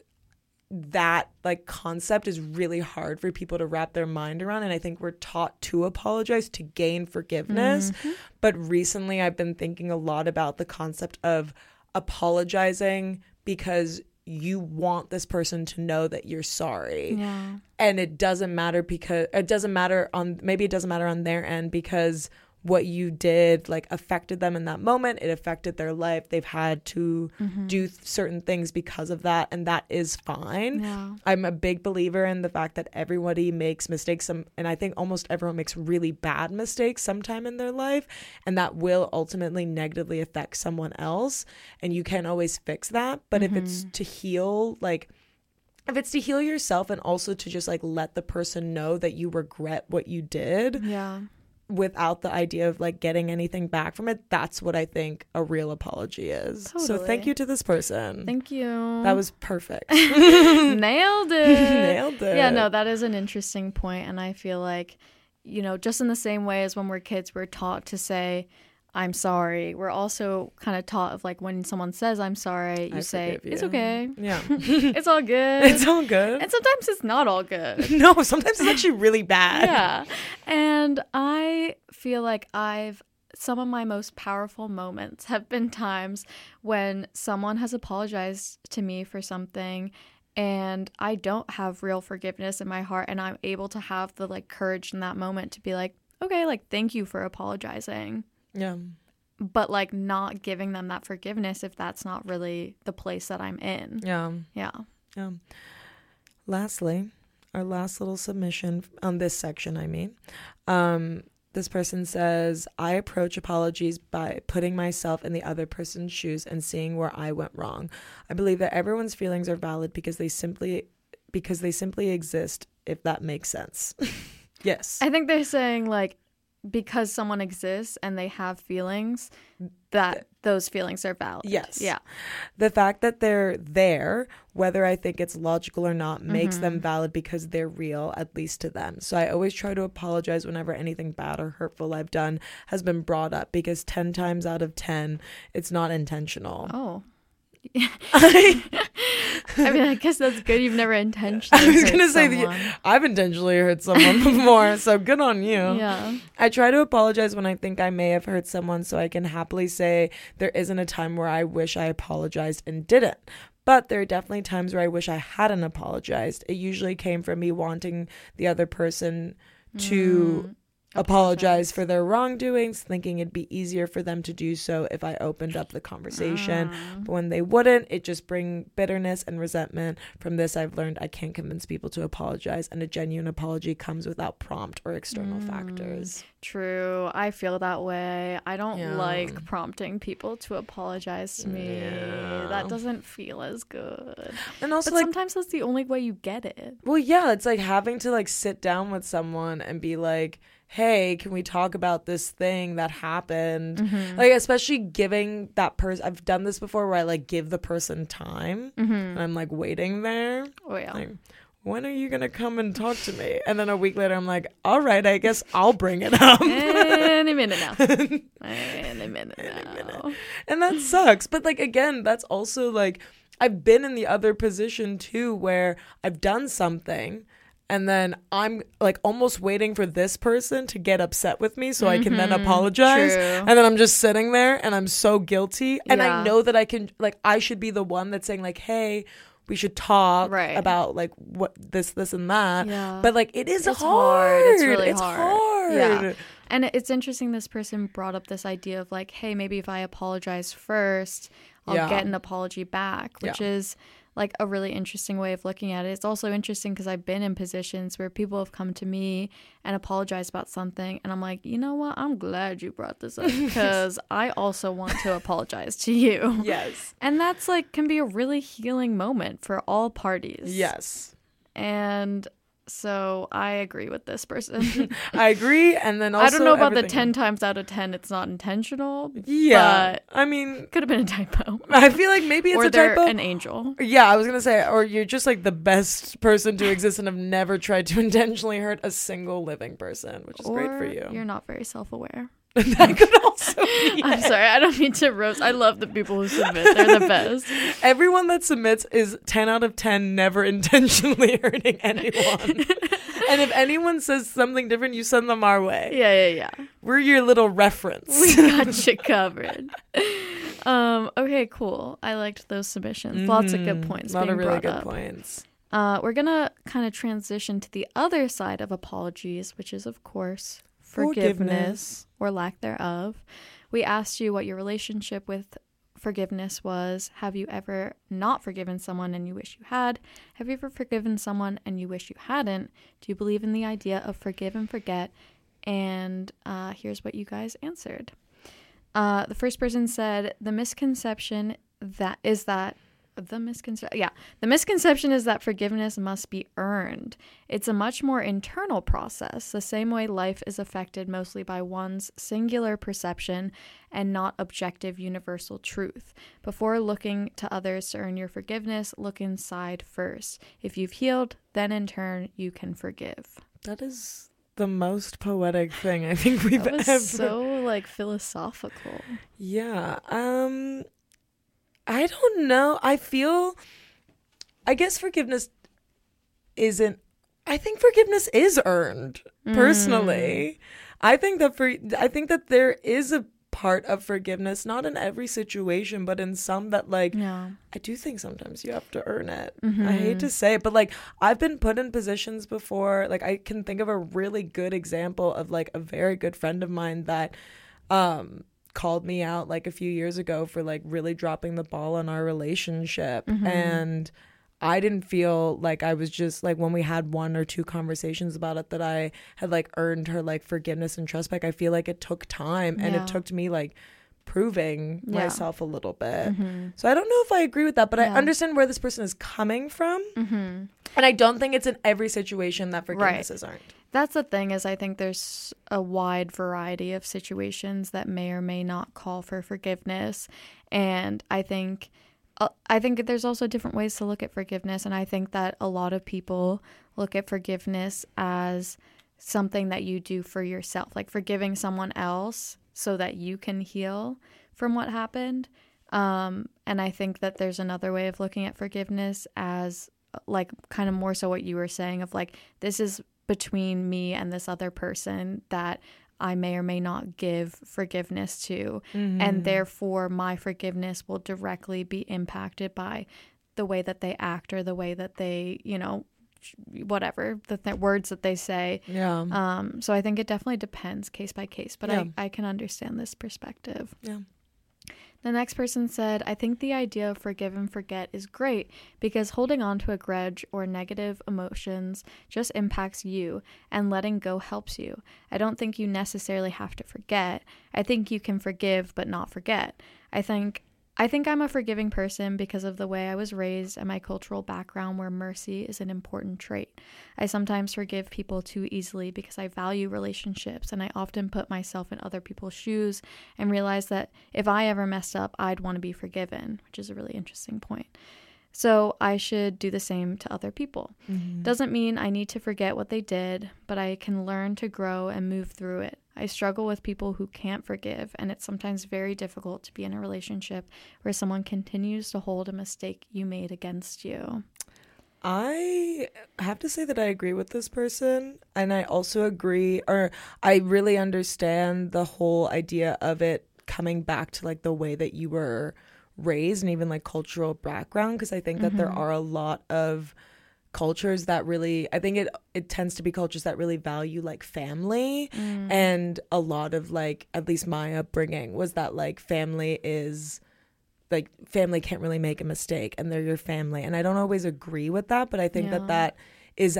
S1: that like concept is really hard for people to wrap their mind around, and I think we're taught to apologize to gain forgiveness.
S2: Mm-hmm.
S1: But recently I've been thinking a lot about the concept of apologizing because you want this person to know that you're sorry.
S2: Yeah.
S1: And it doesn't matter because it doesn't matter on maybe it doesn't matter on their end because what you did like affected them in that moment. It affected their life. They've had to mm-hmm. do certain things because of that, and that is fine.
S2: Yeah.
S1: I'm a big believer in the fact that everybody makes mistakes, some, and I think almost everyone makes really bad mistakes sometime in their life, and that will ultimately negatively affect someone else, and you can't always fix that. But mm-hmm. if it's to heal, like if it's to heal yourself and also to just like let the person know that you regret what you did,
S2: yeah,
S1: without the idea of like getting anything back from it, that's what I think a real apology is.
S2: Totally.
S1: So thank you to this person.
S2: Thank you.
S1: That was perfect.
S2: Nailed it.
S1: Nailed it.
S2: Yeah, no, that is an interesting point, and I feel like, you know, just in the same way as when we're kids, we're taught to say, I'm sorry. We're also kind of taught of like when someone says I'm sorry, you
S1: I
S2: say
S1: you.
S2: it's okay.
S1: Yeah.
S2: It's all good.
S1: It's all good.
S2: And sometimes it's not all good.
S1: No, sometimes it's actually really bad.
S2: Yeah. And I feel like I've some of my most powerful moments have been times when someone has apologized to me for something and I don't have real forgiveness in my heart, and I'm able to have the like courage in that moment to be like, okay, like thank you for apologizing.
S1: Yeah.
S2: but like not giving them that forgiveness if that's not really the place that I'm in.
S1: Yeah.
S2: Yeah.
S1: Yeah. Lastly, our last little submission on this section, I mean, um, this person says, I approach apologies by putting myself in the other person's shoes and seeing where I went wrong. I believe that everyone's feelings are valid because they simply because they simply exist, if that makes sense. Yes.
S2: I think they're saying like because someone exists and they have feelings, that those feelings are valid.
S1: Yes.
S2: Yeah.
S1: The fact that they're there, whether I think it's logical or not, makes
S2: Mm-hmm.
S1: them valid because they're real, at least to them. So I always try to apologize whenever anything bad or hurtful I've done has been brought up, because ten times out of ten, it's not intentional.
S2: Oh. I mean, I guess that's good. You've never intentionally
S1: I was
S2: hurt
S1: going to say,
S2: someone.
S1: that I've intentionally hurt someone before, so good on you.
S2: Yeah.
S1: I try to apologize when I think I may have hurt someone, so I can happily say there isn't a time where I wish I apologized and didn't. But there are definitely times where I wish I hadn't apologized. It usually came from me wanting the other person to
S2: Mm,
S1: apologize for their wrongdoings, thinking it'd be easier for them to do so if I opened up the conversation.
S2: Ah.
S1: But when they wouldn't, it just bring bitterness and resentment. From this, I've learned I can't convince people to apologize, and a genuine apology comes without prompt or external
S2: Mm.
S1: factors.
S2: True. I feel that way. I don't
S1: Yeah.
S2: like prompting people to apologize to me.
S1: Yeah.
S2: That doesn't feel as good.
S1: And also,
S2: But
S1: like,
S2: sometimes that's the only way you get it.
S1: well, yeah, it's like having to like sit down with someone and be like, hey, can we talk about this thing that happened?
S2: Mm-hmm.
S1: Like, especially giving that person, I've done this before where I like give the person time and I'm like waiting there.
S2: Oh, yeah.
S1: Like, when are you going to come and talk to me? And then a week later, I'm like, all right, I guess I'll bring it up.
S2: Any minute now. Any minute now.
S1: And that sucks. But like, again, that's also like, I've been in the other position too, where I've done something and then I'm like almost waiting for this person to get upset with me so I can then apologize.
S2: True.
S1: And then I'm just sitting there and I'm so guilty. And
S2: Yeah.
S1: I know that I can, like, I should be the one that's saying like, hey, we should talk
S2: Right.
S1: about like what this, this and that.
S2: Yeah.
S1: But like, it is
S2: It's
S1: hard.
S2: hard. It's really
S1: it's
S2: hard.
S1: hard.
S2: Yeah. And it's interesting this person brought up this idea of like, hey, maybe if I apologize first, I'll
S1: Yeah.
S2: get an apology back, which
S1: Yeah.
S2: is like a really interesting way of looking at it. It's also interesting because I've been in positions where people have come to me and apologized about something. And I'm like, you know what? I'm glad you brought this up because I also want to apologize to you.
S1: Yes.
S2: And that's like can be a really healing moment for all parties.
S1: Yes.
S2: And so I agree with this person.
S1: I agree. And then also
S2: I don't know about the
S1: everything-
S2: ten times out of ten it's not intentional.
S1: Yeah.
S2: But
S1: I mean,
S2: could have been a typo.
S1: I feel like maybe it's
S2: or
S1: a
S2: they're
S1: typo.
S2: an angel.
S1: Yeah, I was going to say, or you're just like the best person to exist and have never tried to intentionally hurt a single living person, which is
S2: Or
S1: great for you.
S2: You're not very self-aware.
S1: That could also be
S2: I'm
S1: it.
S2: sorry, I don't mean to roast. I love the people who submit. They're the best.
S1: Everyone that submits is ten out of ten never intentionally hurting anyone. And if anyone says something different, you send them our way.
S2: Yeah, yeah, yeah.
S1: We're your little reference.
S2: We got you covered. Um, okay, cool. I liked those submissions. Lots of good points
S1: A lot
S2: being
S1: of really
S2: brought
S1: good
S2: up.
S1: points.
S2: Uh, we're gonna kind of transition to the other side of apologies, which is, of course, forgiveness,
S1: Forgiveness.
S2: or lack thereof. We asked you what your relationship with forgiveness was. Have you ever not forgiven someone and you wish you had? Have you ever forgiven someone and you wish you hadn't? Do you believe in the idea of forgive and forget? And uh, here's what you guys answered. Uh, the first person said the misconception that is that the misconception yeah the misconception is that forgiveness must be earned. It's a much more internal process, the same way life is affected mostly by one's singular perception and not objective universal truth. Before looking to others to earn your forgiveness, look inside first. If you've healed, then in turn you can forgive.
S1: That is the most poetic thing I think we've
S2: That was
S1: ever.
S2: so like philosophical.
S1: Yeah. Um I don't know. I feel I guess forgiveness isn't I think forgiveness is earned personally. I think that for I think that there is a part of forgiveness, not in every situation, but in some that like
S2: Yeah.
S1: I do think sometimes you have to earn it. I hate to say it, but like I've been put in positions before. Like I can think of a really good example of like a very good friend of mine that um called me out like a few years ago for like really dropping the ball on our relationship. Mm-hmm. And I didn't feel like I was just like, when we had one or two conversations about it, that I had like earned her like forgiveness and trust back. I feel like it took time, and yeah. it took me like proving yeah. myself a little bit. Mm-hmm. So I don't know if I agree with that, but yeah. I understand where this person is coming from. Mm-hmm. And I don't think it's in every situation that forgivenesses right. aren't.
S2: That's the thing, is I think there's a wide variety of situations that may or may not call for forgiveness. And I think uh, I think there's also different ways to look at forgiveness. And I think that a lot of people look at forgiveness as something that you do for yourself, like forgiving someone else so that you can heal from what happened. Um, and I think that there's another way of looking at forgiveness as like kind of more so what you were saying of like, this is between me and this other person that I may or may not give forgiveness to. Mm-hmm. And therefore my forgiveness will directly be impacted by the way that they act or the way that they, you know, whatever, the th- words that they say.
S1: Yeah.
S2: Um, so I think it definitely depends case by case, but yeah. I, I can understand this perspective.
S1: Yeah.
S2: The next person said, I think the idea of forgive and forget is great because holding on to a grudge or negative emotions just impacts you, and letting go helps you. I don't think you necessarily have to forget. I think you can forgive but not forget. I think I think I'm a forgiving person because of the way I was raised and my cultural background, where mercy is an important trait. I sometimes forgive people too easily because I value relationships, and I often put myself in other people's shoes and realize that if I ever messed up, I'd want to be forgiven, which is a really interesting point. So I should do the same to other people. Mm-hmm. Doesn't mean I need to forget what they did, but I can learn to grow and move through it. I struggle with people who can't forgive, and it's sometimes very difficult to be in a relationship where someone continues to hold a mistake you made against you.
S1: I have to say that I agree with this person, and I also agree, or I really understand the whole idea of it coming back to like the way that you were raised and even like cultural background, because I think that mm-hmm. there are a lot of cultures that really, I think it it tends to be cultures that really value like family, mm. and a lot of like, at least my upbringing was that like family is like, family can't really make a mistake and they're your family, and I don't always agree with that, but I think yeah. that that is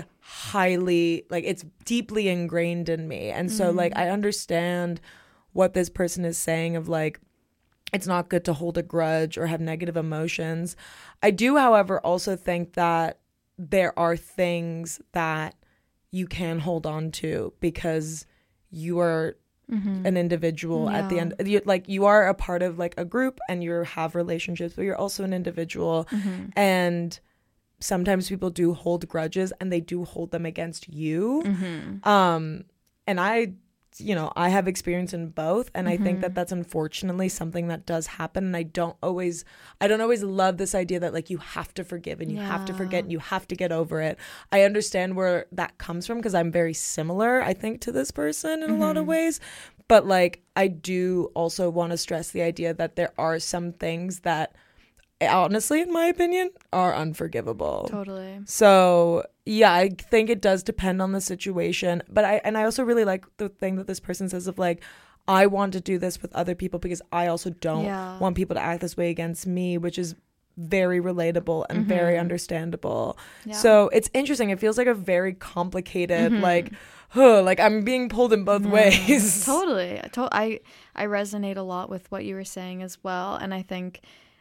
S1: highly like, it's deeply ingrained in me, and mm. so like I understand what this person is saying of like, it's not good to hold a grudge or have negative emotions. I do, however, also think that there are things that you can hold on to because you are mm-hmm. an individual yeah. at the end. You, like you are a part of like a group and you have relationships, but you're also an individual. Mm-hmm. And sometimes people do hold grudges and they do hold them against you. Mm-hmm. Um, and I you know, I have experience in both, and mm-hmm. I think that that's unfortunately something that does happen, and I don't always I don't always love this idea that like you have to forgive and you yeah. have to forget and you have to get over it. I understand where that comes from because I'm very similar, I think, to this person in mm-hmm. a lot of ways, but like I do also want to stress the idea that there are some things that honestly, in my opinion, are unforgivable.
S2: Totally.
S1: So yeah, I think it does depend on the situation. But I and I also really like the thing that this person says of like, I want to do this with other people because I also don't yeah. want people to act this way against me, which is very relatable and mm-hmm. very understandable. Yeah. So it's interesting. It feels like a very complicated, mm-hmm. like, huh, like I'm being pulled in both yeah. ways.
S2: Totally. I, I resonate a lot with what you were saying as well. And I think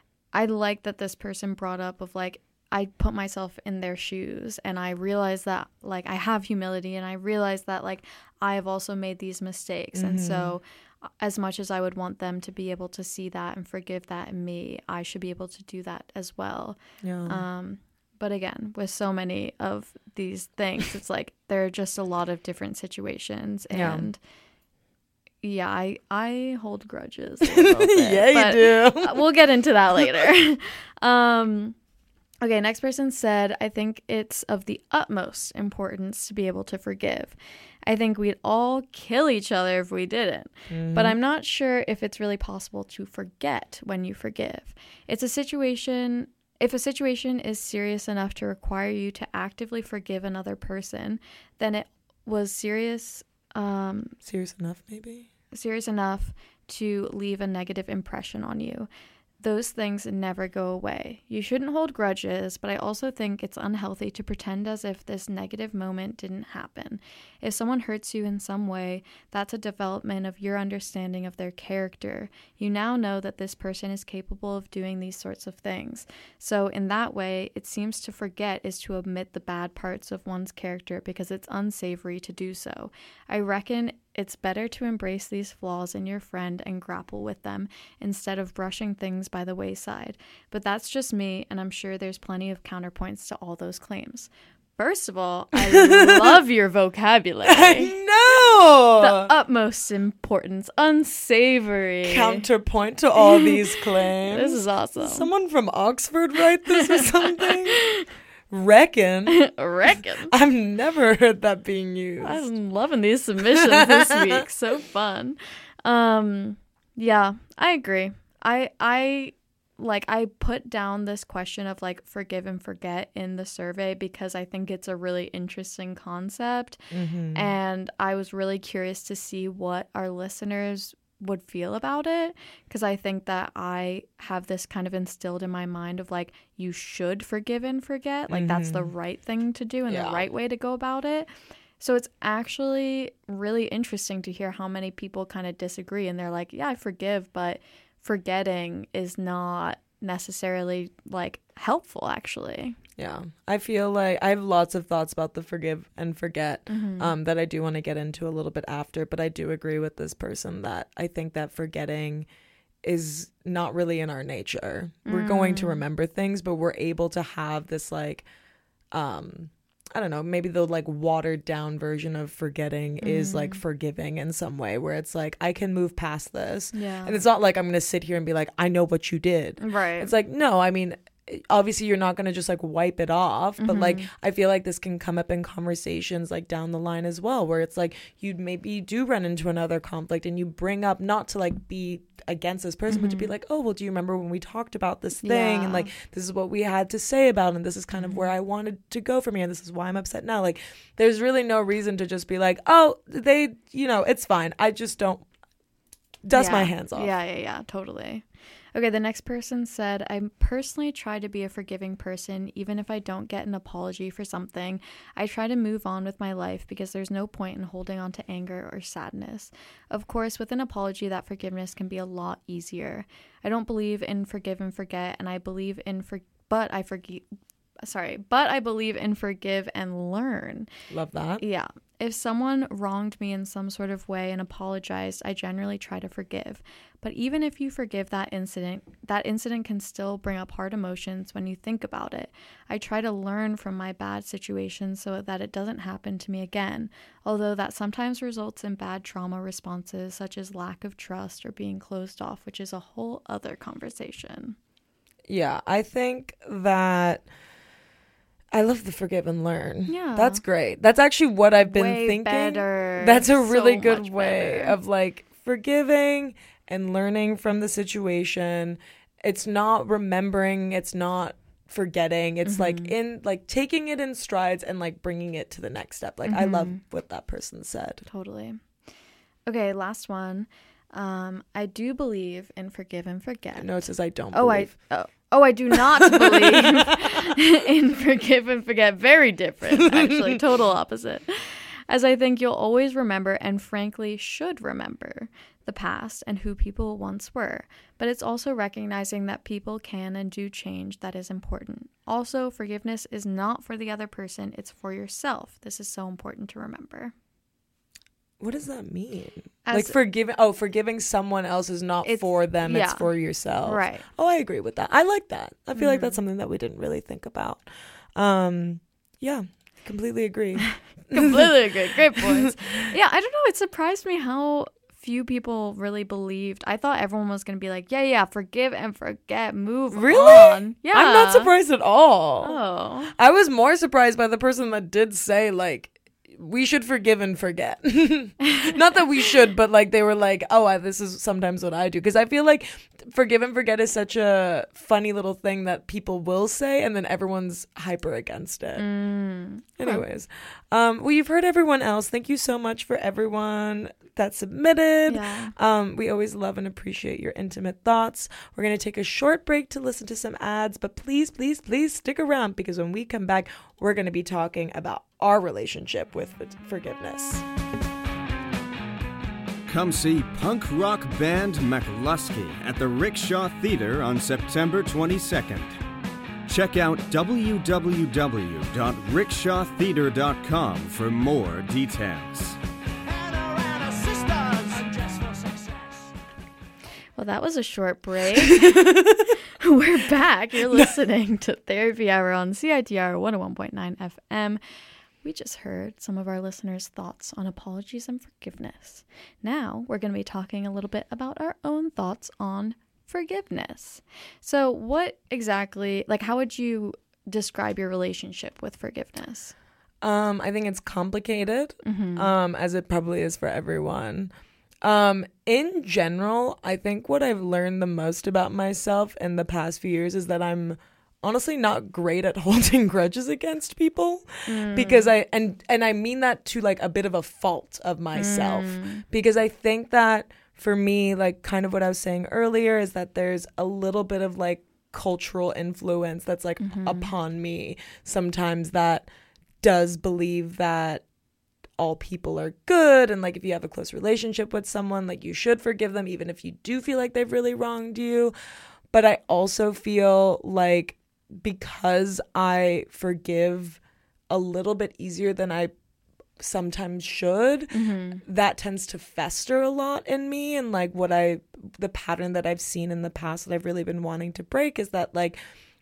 S2: I like that this person brought up of like, I put myself in their shoes and I realize that like I have humility and I realize that like I have also made these mistakes. Mm-hmm. And so as much as I would want them to be able to see that and forgive that in me, I should be able to do that as well.
S1: Yeah.
S2: Um, but again, with so many of these things, it's like there are just a lot of different situations and yeah. Yeah, I, I hold grudges a little bit.
S1: Yeah, you do.
S2: We'll get into that later. um, okay, next person said, I think it's of the utmost importance to be able to forgive. I think we'd all kill each other if we didn't. Mm-hmm. But I'm not sure if it's really possible to forget when you forgive. It's a situation... If a situation is serious enough to require you to actively forgive another person, then it was serious... Um,
S1: serious enough, maybe?
S2: serious enough to leave a negative impression on you. Those things never go away. You shouldn't hold grudges, but I also think it's unhealthy to pretend as if this negative moment didn't happen. If someone hurts you in some way, that's a development of your understanding of their character. You now know that this person is capable of doing these sorts of things. So in that way, it seems to forget is to omit the bad parts of one's character because it's unsavory to do so. I reckon it's better to embrace these flaws in your friend and grapple with them instead of brushing things by the wayside. But that's just me, and I'm sure there's plenty of counterpoints to all those claims. First of all, I love your vocabulary.
S1: I know!
S2: The utmost importance, unsavory.
S1: Counterpoint to all these claims.
S2: This is awesome.
S1: Did someone from Oxford write this or something? Reckon.
S2: Reckon.
S1: I've never heard that being used.
S2: I'm loving these submissions this week. So fun. Um, yeah, I agree. I I like I put down this question of like forgive and forget in the survey because I think it's a really interesting concept. Mm-hmm. And I was really curious to see what our listeners would feel about it, because I think that I have this kind of instilled in my mind of like you should forgive and forget, like mm-hmm. that's the right thing to do and yeah. the right way to go about it. So it's actually really interesting to hear how many people kind of disagree, and they're like, yeah, I forgive, but forgetting is not necessarily like helpful actually.
S1: Yeah, I feel like I have lots of thoughts about the forgive and forget mm-hmm. um, that I do want to get into a little bit after, but I do agree with this person that I think that forgetting is not really in our nature. Mm. We're going to remember things, but we're able to have this like, um, I don't know, maybe the like watered down version of forgetting mm. is like forgiving in some way, where it's like, I can move past this.
S2: Yeah.
S1: And it's not like I'm going to sit here and be like, I know what you did.
S2: Right.
S1: It's like, no, I mean, obviously you're not going to just like wipe it off, but mm-hmm. like I feel like this can come up in conversations like down the line as well, where it's like you maybe do run into another conflict and you bring up, not to like be against this person, mm-hmm. but to be like, oh well, do you remember when we talked about this thing
S2: yeah.
S1: and like this is what we had to say about it, and this is kind of mm-hmm. where I wanted to go from here, and this is why I'm upset now. Like there's really no reason to just be like, oh they, you know, it's fine, I just don't dust
S2: yeah.
S1: my hands off.
S2: Yeah, yeah, yeah, totally. Okay, the next person said, I personally try to be a forgiving person, even if I don't get an apology for something. I try to move on with my life because there's no point in holding on to anger or sadness. Of course, with an apology, that forgiveness can be a lot easier. I don't believe in forgive and forget, and I believe in for, but I forgive. Sorry, but I believe in forgive and learn.
S1: Love that.
S2: Yeah. If someone wronged me in some sort of way and apologized, I generally try to forgive. But even if you forgive that incident, that incident can still bring up hard emotions when you think about it. I try to learn from my bad situations so that it doesn't happen to me again, although that sometimes results in bad trauma responses such as lack of trust or being closed off, which is a whole other conversation.
S1: Yeah, I think that I love the forgive and learn.
S2: Yeah.
S1: That's great. That's actually what I've been
S2: way
S1: thinking.
S2: Better.
S1: That's a really
S2: so
S1: good way
S2: better.
S1: of like forgiving and learning from the situation. It's not remembering, it's not forgetting. It's mm-hmm. like in like taking it in strides and like bringing it to the next step. Like mm-hmm. I love what that person said.
S2: Totally. Okay, last one. Um, I do believe in forgive and forget.
S1: No, it says I don't
S2: oh,
S1: believe.
S2: I, oh, oh, I do not believe in forgive and forget. Very different, actually. Total opposite. As I think you'll always remember, and frankly should remember, the past and who people once were. But it's also recognizing that people can and do change that is important. Also, forgiveness is not for the other person. It's for yourself. This is so important to remember.
S1: What does that mean?
S2: As,
S1: like forgiving, oh, forgiving someone else is not for them,
S2: yeah,
S1: it's for yourself.
S2: Right.
S1: Oh, I agree with that. I like that. I feel
S2: mm-hmm.
S1: like that's something that we didn't really think about. Um, yeah, completely agree.
S2: completely agree. Great points. Yeah, I don't know. It surprised me how few people really believed. I thought everyone was going to be like, yeah, yeah, forgive and forget, move
S1: really?
S2: on. Yeah.
S1: I'm not surprised at all.
S2: Oh.
S1: I was more surprised by the person that did say, like, we should forgive and forget. Not that we should, but like they were like, oh, I, this is sometimes what I do. Because I feel like forgive and forget is such a funny little thing that people will say and then everyone's hyper against it.
S2: Mm.
S1: Anyways, um, well, you've heard everyone else. Thank you so much for everyone that submitted.
S2: Yeah.
S1: Um, we always love and appreciate your intimate thoughts. We're going to take a short break to listen to some ads, but please, please, please stick around because when we come back, we're going to be talking about our relationship with forgiveness.
S6: Come see punk rock band McLusky at the Rickshaw Theater on September twenty-second. Check out w w w dot rickshaw theater dot com for more details.
S2: Well, that was a short break. We're back. You're listening to Therapy Hour on C I T R one oh one point nine F M. We just heard some of our listeners' thoughts on apologies and forgiveness. Now we're going to be talking a little bit about our own thoughts on forgiveness. So what exactly, like how would you describe your relationship with forgiveness?
S1: Um, I think it's complicated,
S2: Mm-hmm.
S1: um, as it probably is for everyone. Um, in general, I think what I've learned the most about myself in the past few years is that I'm honestly not great at holding grudges against people mm. because I and and I mean that to like a bit of a fault of myself mm. because I think that for me, like kind of what I was saying earlier is that there's a little bit of like cultural influence that's like mm-hmm. upon me sometimes that does believe that all people are good and like if you have a close relationship with someone, like you should forgive them even if you do feel like they've really wronged you. But I also feel like because I forgive a little bit easier than I sometimes should, mm-hmm. that tends to fester a lot in me. And like what I, the pattern that I've seen in the past that I've really been wanting to break is that like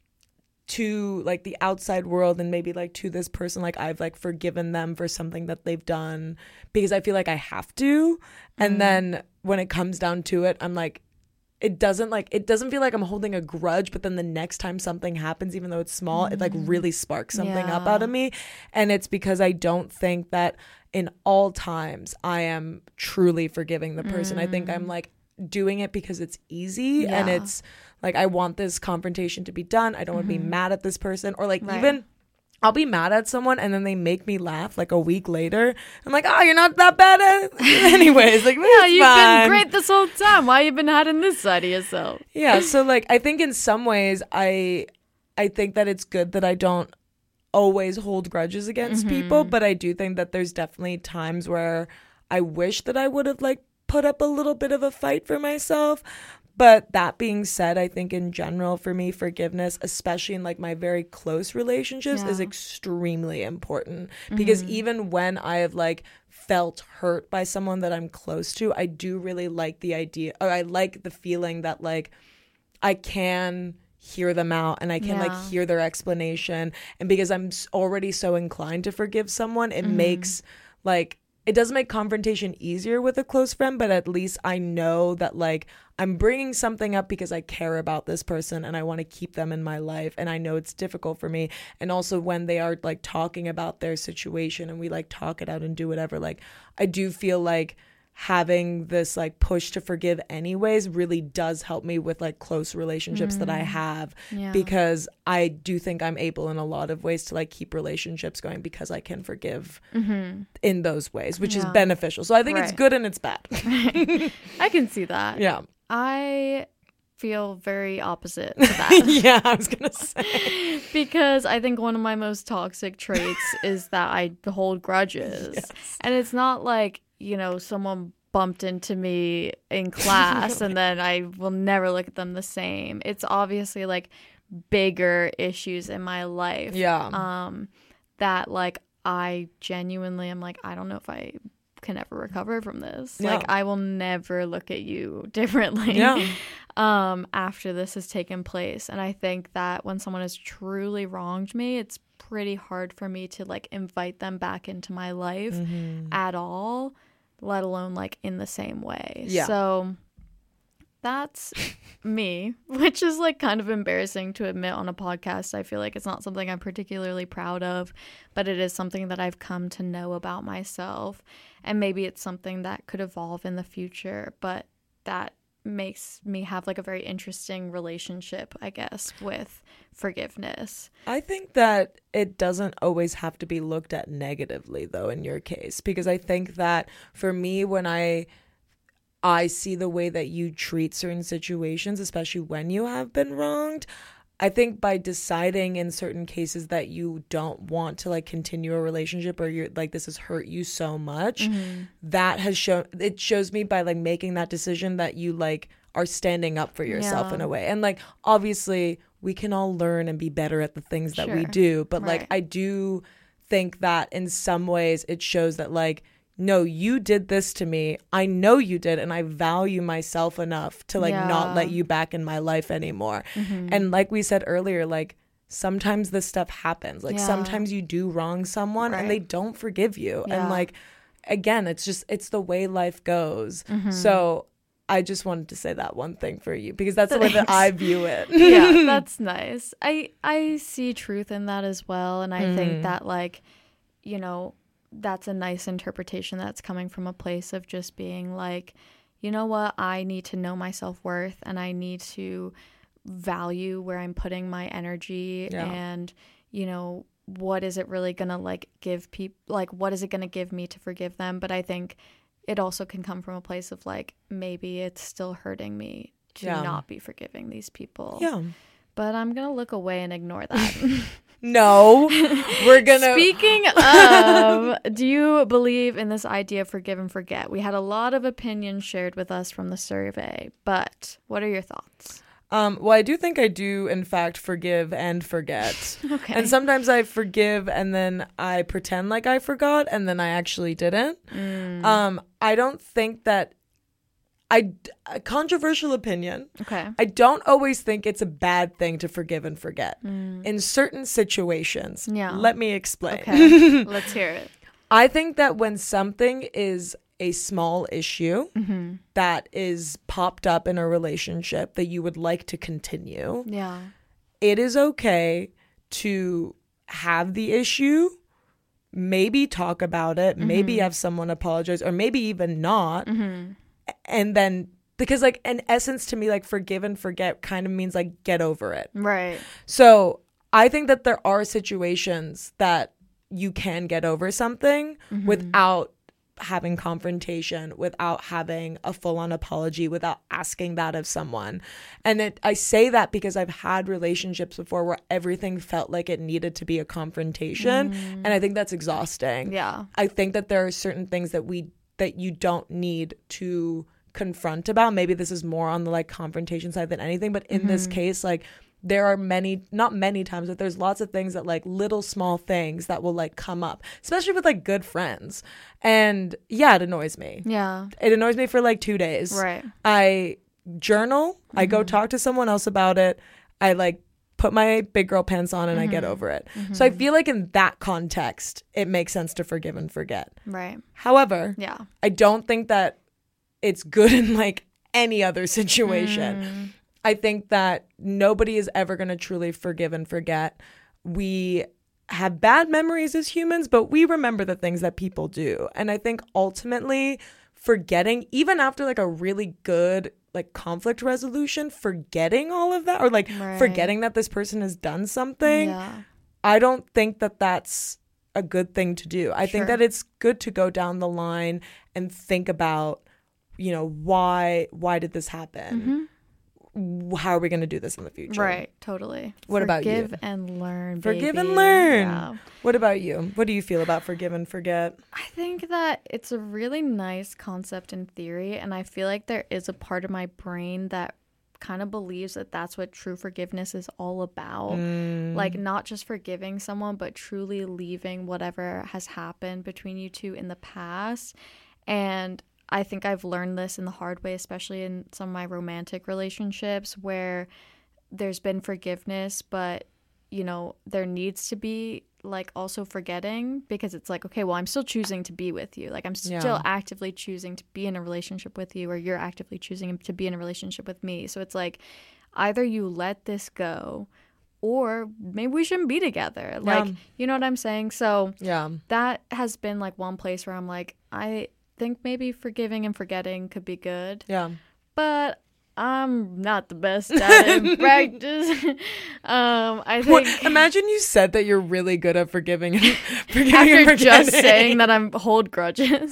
S1: to like the outside world and maybe like to this person, like I've like forgiven them for something that they've done because I feel like I have to. Mm-hmm. And then when it comes down to it, I'm like, it doesn't like it doesn't feel like I'm holding a grudge, but then the next time something happens, even though it's small, mm. it like really sparks something yeah. up out of me. And it's because I don't think that in all times I am truly forgiving the person. Mm. I think I'm like doing it because it's easy yeah. and it's like I want this confrontation to be done. I don't mm-hmm. want to be mad at this person or like right. even I'll be mad at someone and then they make me laugh like a week later. I'm like, oh, you're not that bad at it. Anyways, like,
S2: yeah, you've
S1: fine.
S2: been great this whole time. Why you been hiding this side of yourself?
S1: Yeah, so like I think in some ways I I think that it's good that I don't always hold grudges against mm-hmm. people, but I do think that there's definitely times where I wish that I would have like put up a little bit of a fight for myself. But that being said, I think in general for me, forgiveness, especially in like my very close relationships, yeah. is extremely important. Mm-hmm. Because even when I have like felt hurt by someone that I'm close to, I do really like the idea, or I like the feeling that like I can hear them out and I can yeah. like hear their explanation. And because I'm already so inclined to forgive someone, it mm-hmm. makes like, it doesn't make confrontation easier with a close friend, but at least I know that like I'm bringing something up because I care about this person and I want to keep them in my life. And I know it's difficult for me. And also when they are like talking about their situation and we like talk it out and do whatever, like I do feel like having this like push to forgive anyways really does help me with like close relationships mm. that I have yeah. because I do think I'm able in a lot of ways to like keep relationships going because I can forgive mm-hmm. in those ways, which yeah. is beneficial. So I think right. it's good and it's bad.
S2: I can see that.
S1: Yeah.
S2: I feel very opposite to that.
S1: Yeah, I was gonna say.
S2: Because I think one of my most toxic traits is that I hold grudges. Yes. And it's not like, you know, someone bumped into me in class and then I will never look at them the same. It's obviously like bigger issues in my life.
S1: Yeah.
S2: Um, that like I genuinely am like, I don't know if I can ever recover from this. Yeah. Like I will never look at you differently.
S1: Yeah.
S2: um, after this has taken place. And I think that when someone has truly wronged me, it's pretty hard for me to like invite them back into my life mm-hmm. at all, let alone like in the same way.
S1: Yeah.
S2: So that's me, which is like kind of embarrassing to admit on a podcast. I feel like it's not something I'm particularly proud of, but it is something that I've come to know about myself. And maybe it's something that could evolve in the future, but that makes me have like a very interesting relationship, I guess, with forgiveness.
S1: I think that it doesn't always have to be looked at negatively, though, in your case, because I think that for me, when I I see the way that you treat certain situations, especially when you have been wronged, I think by deciding in certain cases that you don't want to like continue a relationship, or you're like, this has hurt you so much, mm-hmm. that has shown, it shows me by like making that decision that you like are standing up for yourself yeah. in a way. And like, obviously we can all learn and be better at the things that sure. we do. But right. like, I do think that in some ways it shows that like, no, you did this to me. I know you did, and I value myself enough to like yeah. not let you back in my life anymore. Mm-hmm. And like we said earlier, like sometimes this stuff happens. Like yeah. sometimes you do wrong someone right. and they don't forgive you. Yeah. And like, again, it's just, it's the way life goes. Mm-hmm. So I just wanted to say that one thing for you, because that's Thanks. the way that I view it.
S2: Yeah, that's nice. I, I see truth in that as well. And I mm. think that like, you know, that's a nice interpretation that's coming from a place of just being like, you know what, I need to know my self-worth, and I need to value where I'm putting my energy yeah. and, you know, what is it really gonna like give people, like what is it gonna give me to forgive them? But I think it also can come from a place of like, maybe it's still hurting me to yeah. not be forgiving these people.
S1: Yeah.
S2: But I'm gonna look away and ignore that.
S1: No, we're gonna.
S2: Speaking of, do you believe in this idea of forgive and forget? We had a lot of opinions shared with us from the survey, but what are your thoughts?
S1: Um, well, I do think I do, in fact, forgive and forget.
S2: Okay.
S1: And sometimes I forgive and then I pretend like I forgot and then I actually didn't. Mm. Um, I don't think that. I, a controversial opinion.
S2: Okay.
S1: I don't always think it's a bad thing to forgive and forget. Mm. In certain situations.
S2: Yeah.
S1: Let me explain.
S2: Okay. Let's hear it.
S1: I think that when something is a small issue mm-hmm. that is popped up in a relationship that you would like to continue,
S2: yeah,
S1: it is okay to have the issue, maybe talk about it, mm-hmm. maybe have someone apologize, or maybe even not. Mm-hmm. And then, because like in essence to me, like forgive and forget kind of means like get over it.
S2: Right.
S1: So I think that there are situations that you can get over something mm-hmm. without having confrontation, without having a full-on apology, without asking that of someone. And it, I say that because I've had relationships before where everything felt like it needed to be a confrontation. Mm. And I think that's exhausting.
S2: Yeah.
S1: I think that there are certain things that we that you don't need to confront about. Maybe this is more on the like confrontation side than anything, but in mm-hmm. this case, like there are many, not many times, but there's lots of things that like little small things that will like come up, especially with like good friends. And yeah, it annoys me.
S2: Yeah.
S1: It annoys me for like two days.
S2: Right.
S1: I journal, mm-hmm. I go talk to someone else about it. I like put my big girl pants on and mm-hmm. I get over it. Mm-hmm. So I feel like in that context, it makes sense to forgive and forget.
S2: Right.
S1: However,
S2: yeah,
S1: I don't think that it's good in like any other situation. Mm. I think that nobody is ever going to truly forgive and forget. We have bad memories as humans, but we remember the things that people do. And I think ultimately forgetting, even after like a really good like conflict resolution, forgetting all of that, or like right. forgetting that this person has done something,
S2: yeah.
S1: I don't think that that's a good thing to do. I
S2: sure.
S1: think that it's good to go down the line and think about, you know, why why did this happen? Mm-hmm. How are we going to do this in the future?
S2: Right, totally.
S1: What about you?
S2: Forgive and learn,
S1: Forgive
S2: baby.
S1: and learn.
S2: Yeah.
S1: What about you? What do you feel about forgive and forget?
S2: I think that it's a really nice concept in theory, and I feel like there is a part of my brain that kind of believes that that's what true forgiveness is all about. Mm. Like not just forgiving someone, but truly leaving whatever has happened between you two in the past. And I think I've learned this in the hard way, especially in some of my romantic relationships where there's been forgiveness, but, you know, there needs to be like also forgetting, because it's like, okay, well, I'm still choosing to be with you. Like I'm still
S1: Yeah.
S2: actively choosing to be in a relationship with you, or you're actively choosing to be in a relationship with me. So it's like either you let this go, or maybe we shouldn't be together. Like,
S1: Yeah.
S2: you know what I'm saying? So
S1: Yeah.
S2: that has been like one place where I'm like, I think maybe forgiving and forgetting could be good,
S1: Yeah.
S2: but I'm not the best at it in practice. um, I think
S1: What, imagine you said that you're really good at forgiving and forgiving
S2: after
S1: and forgetting.
S2: just saying that I'm hold grudges.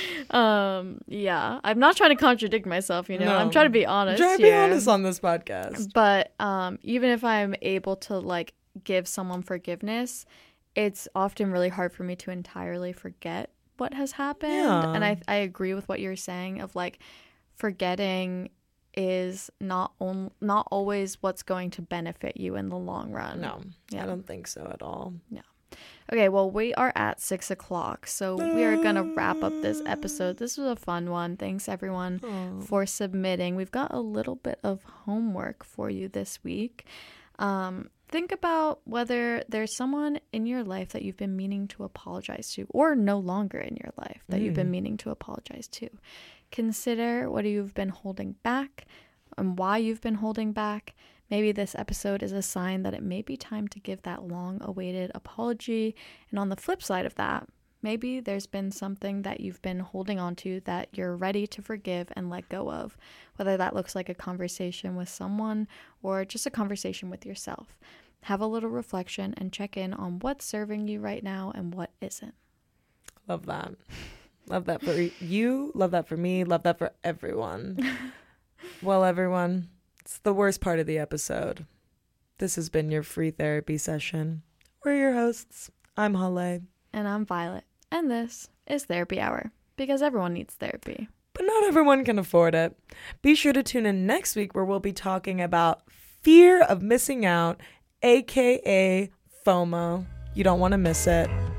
S2: um, yeah, I'm not trying to contradict myself. You know,
S1: No.
S2: I'm trying to be honest.
S1: Try to be
S2: here.
S1: honest on this podcast.
S2: But um, even if I'm able to like give someone forgiveness, it's often really hard for me to entirely forget what has happened.
S1: Yeah.
S2: And I I agree with what you're saying of like forgetting is not on, not always what's going to benefit you in the long run.
S1: No,
S2: Yeah.
S1: I don't think so at all.
S2: Okay, well, we are at six o'clock, so we are going to wrap up this episode. This was a fun one. Thanks, everyone,
S1: Oh.
S2: for submitting. We've got a little bit of homework for you this week. Um, think about whether there's someone in your life that you've been meaning to apologize to, or no longer in your life that you've been meaning to apologize to. Consider what you've been holding back and why you've been holding back. Maybe this episode is a sign that it may be time to give that long-awaited apology. And on the flip side of that, maybe there's been something that you've been holding on to that you're ready to forgive and let go of, whether that looks like a conversation with someone or just a conversation with yourself. Have a little reflection and check in on what's serving you right now and what isn't.
S1: Love that. Love that for you. Love that for me. Love that for everyone. Well, everyone, it's the worst part of the episode. This has been your free therapy session. We're your hosts. I'm Halle.
S2: And I'm Violet. And this is Therapy Hour, because everyone needs therapy.
S1: But not everyone can afford it. Be sure to tune in next week where we'll be talking about fear of missing out, aka FOMO. You don't want to miss it.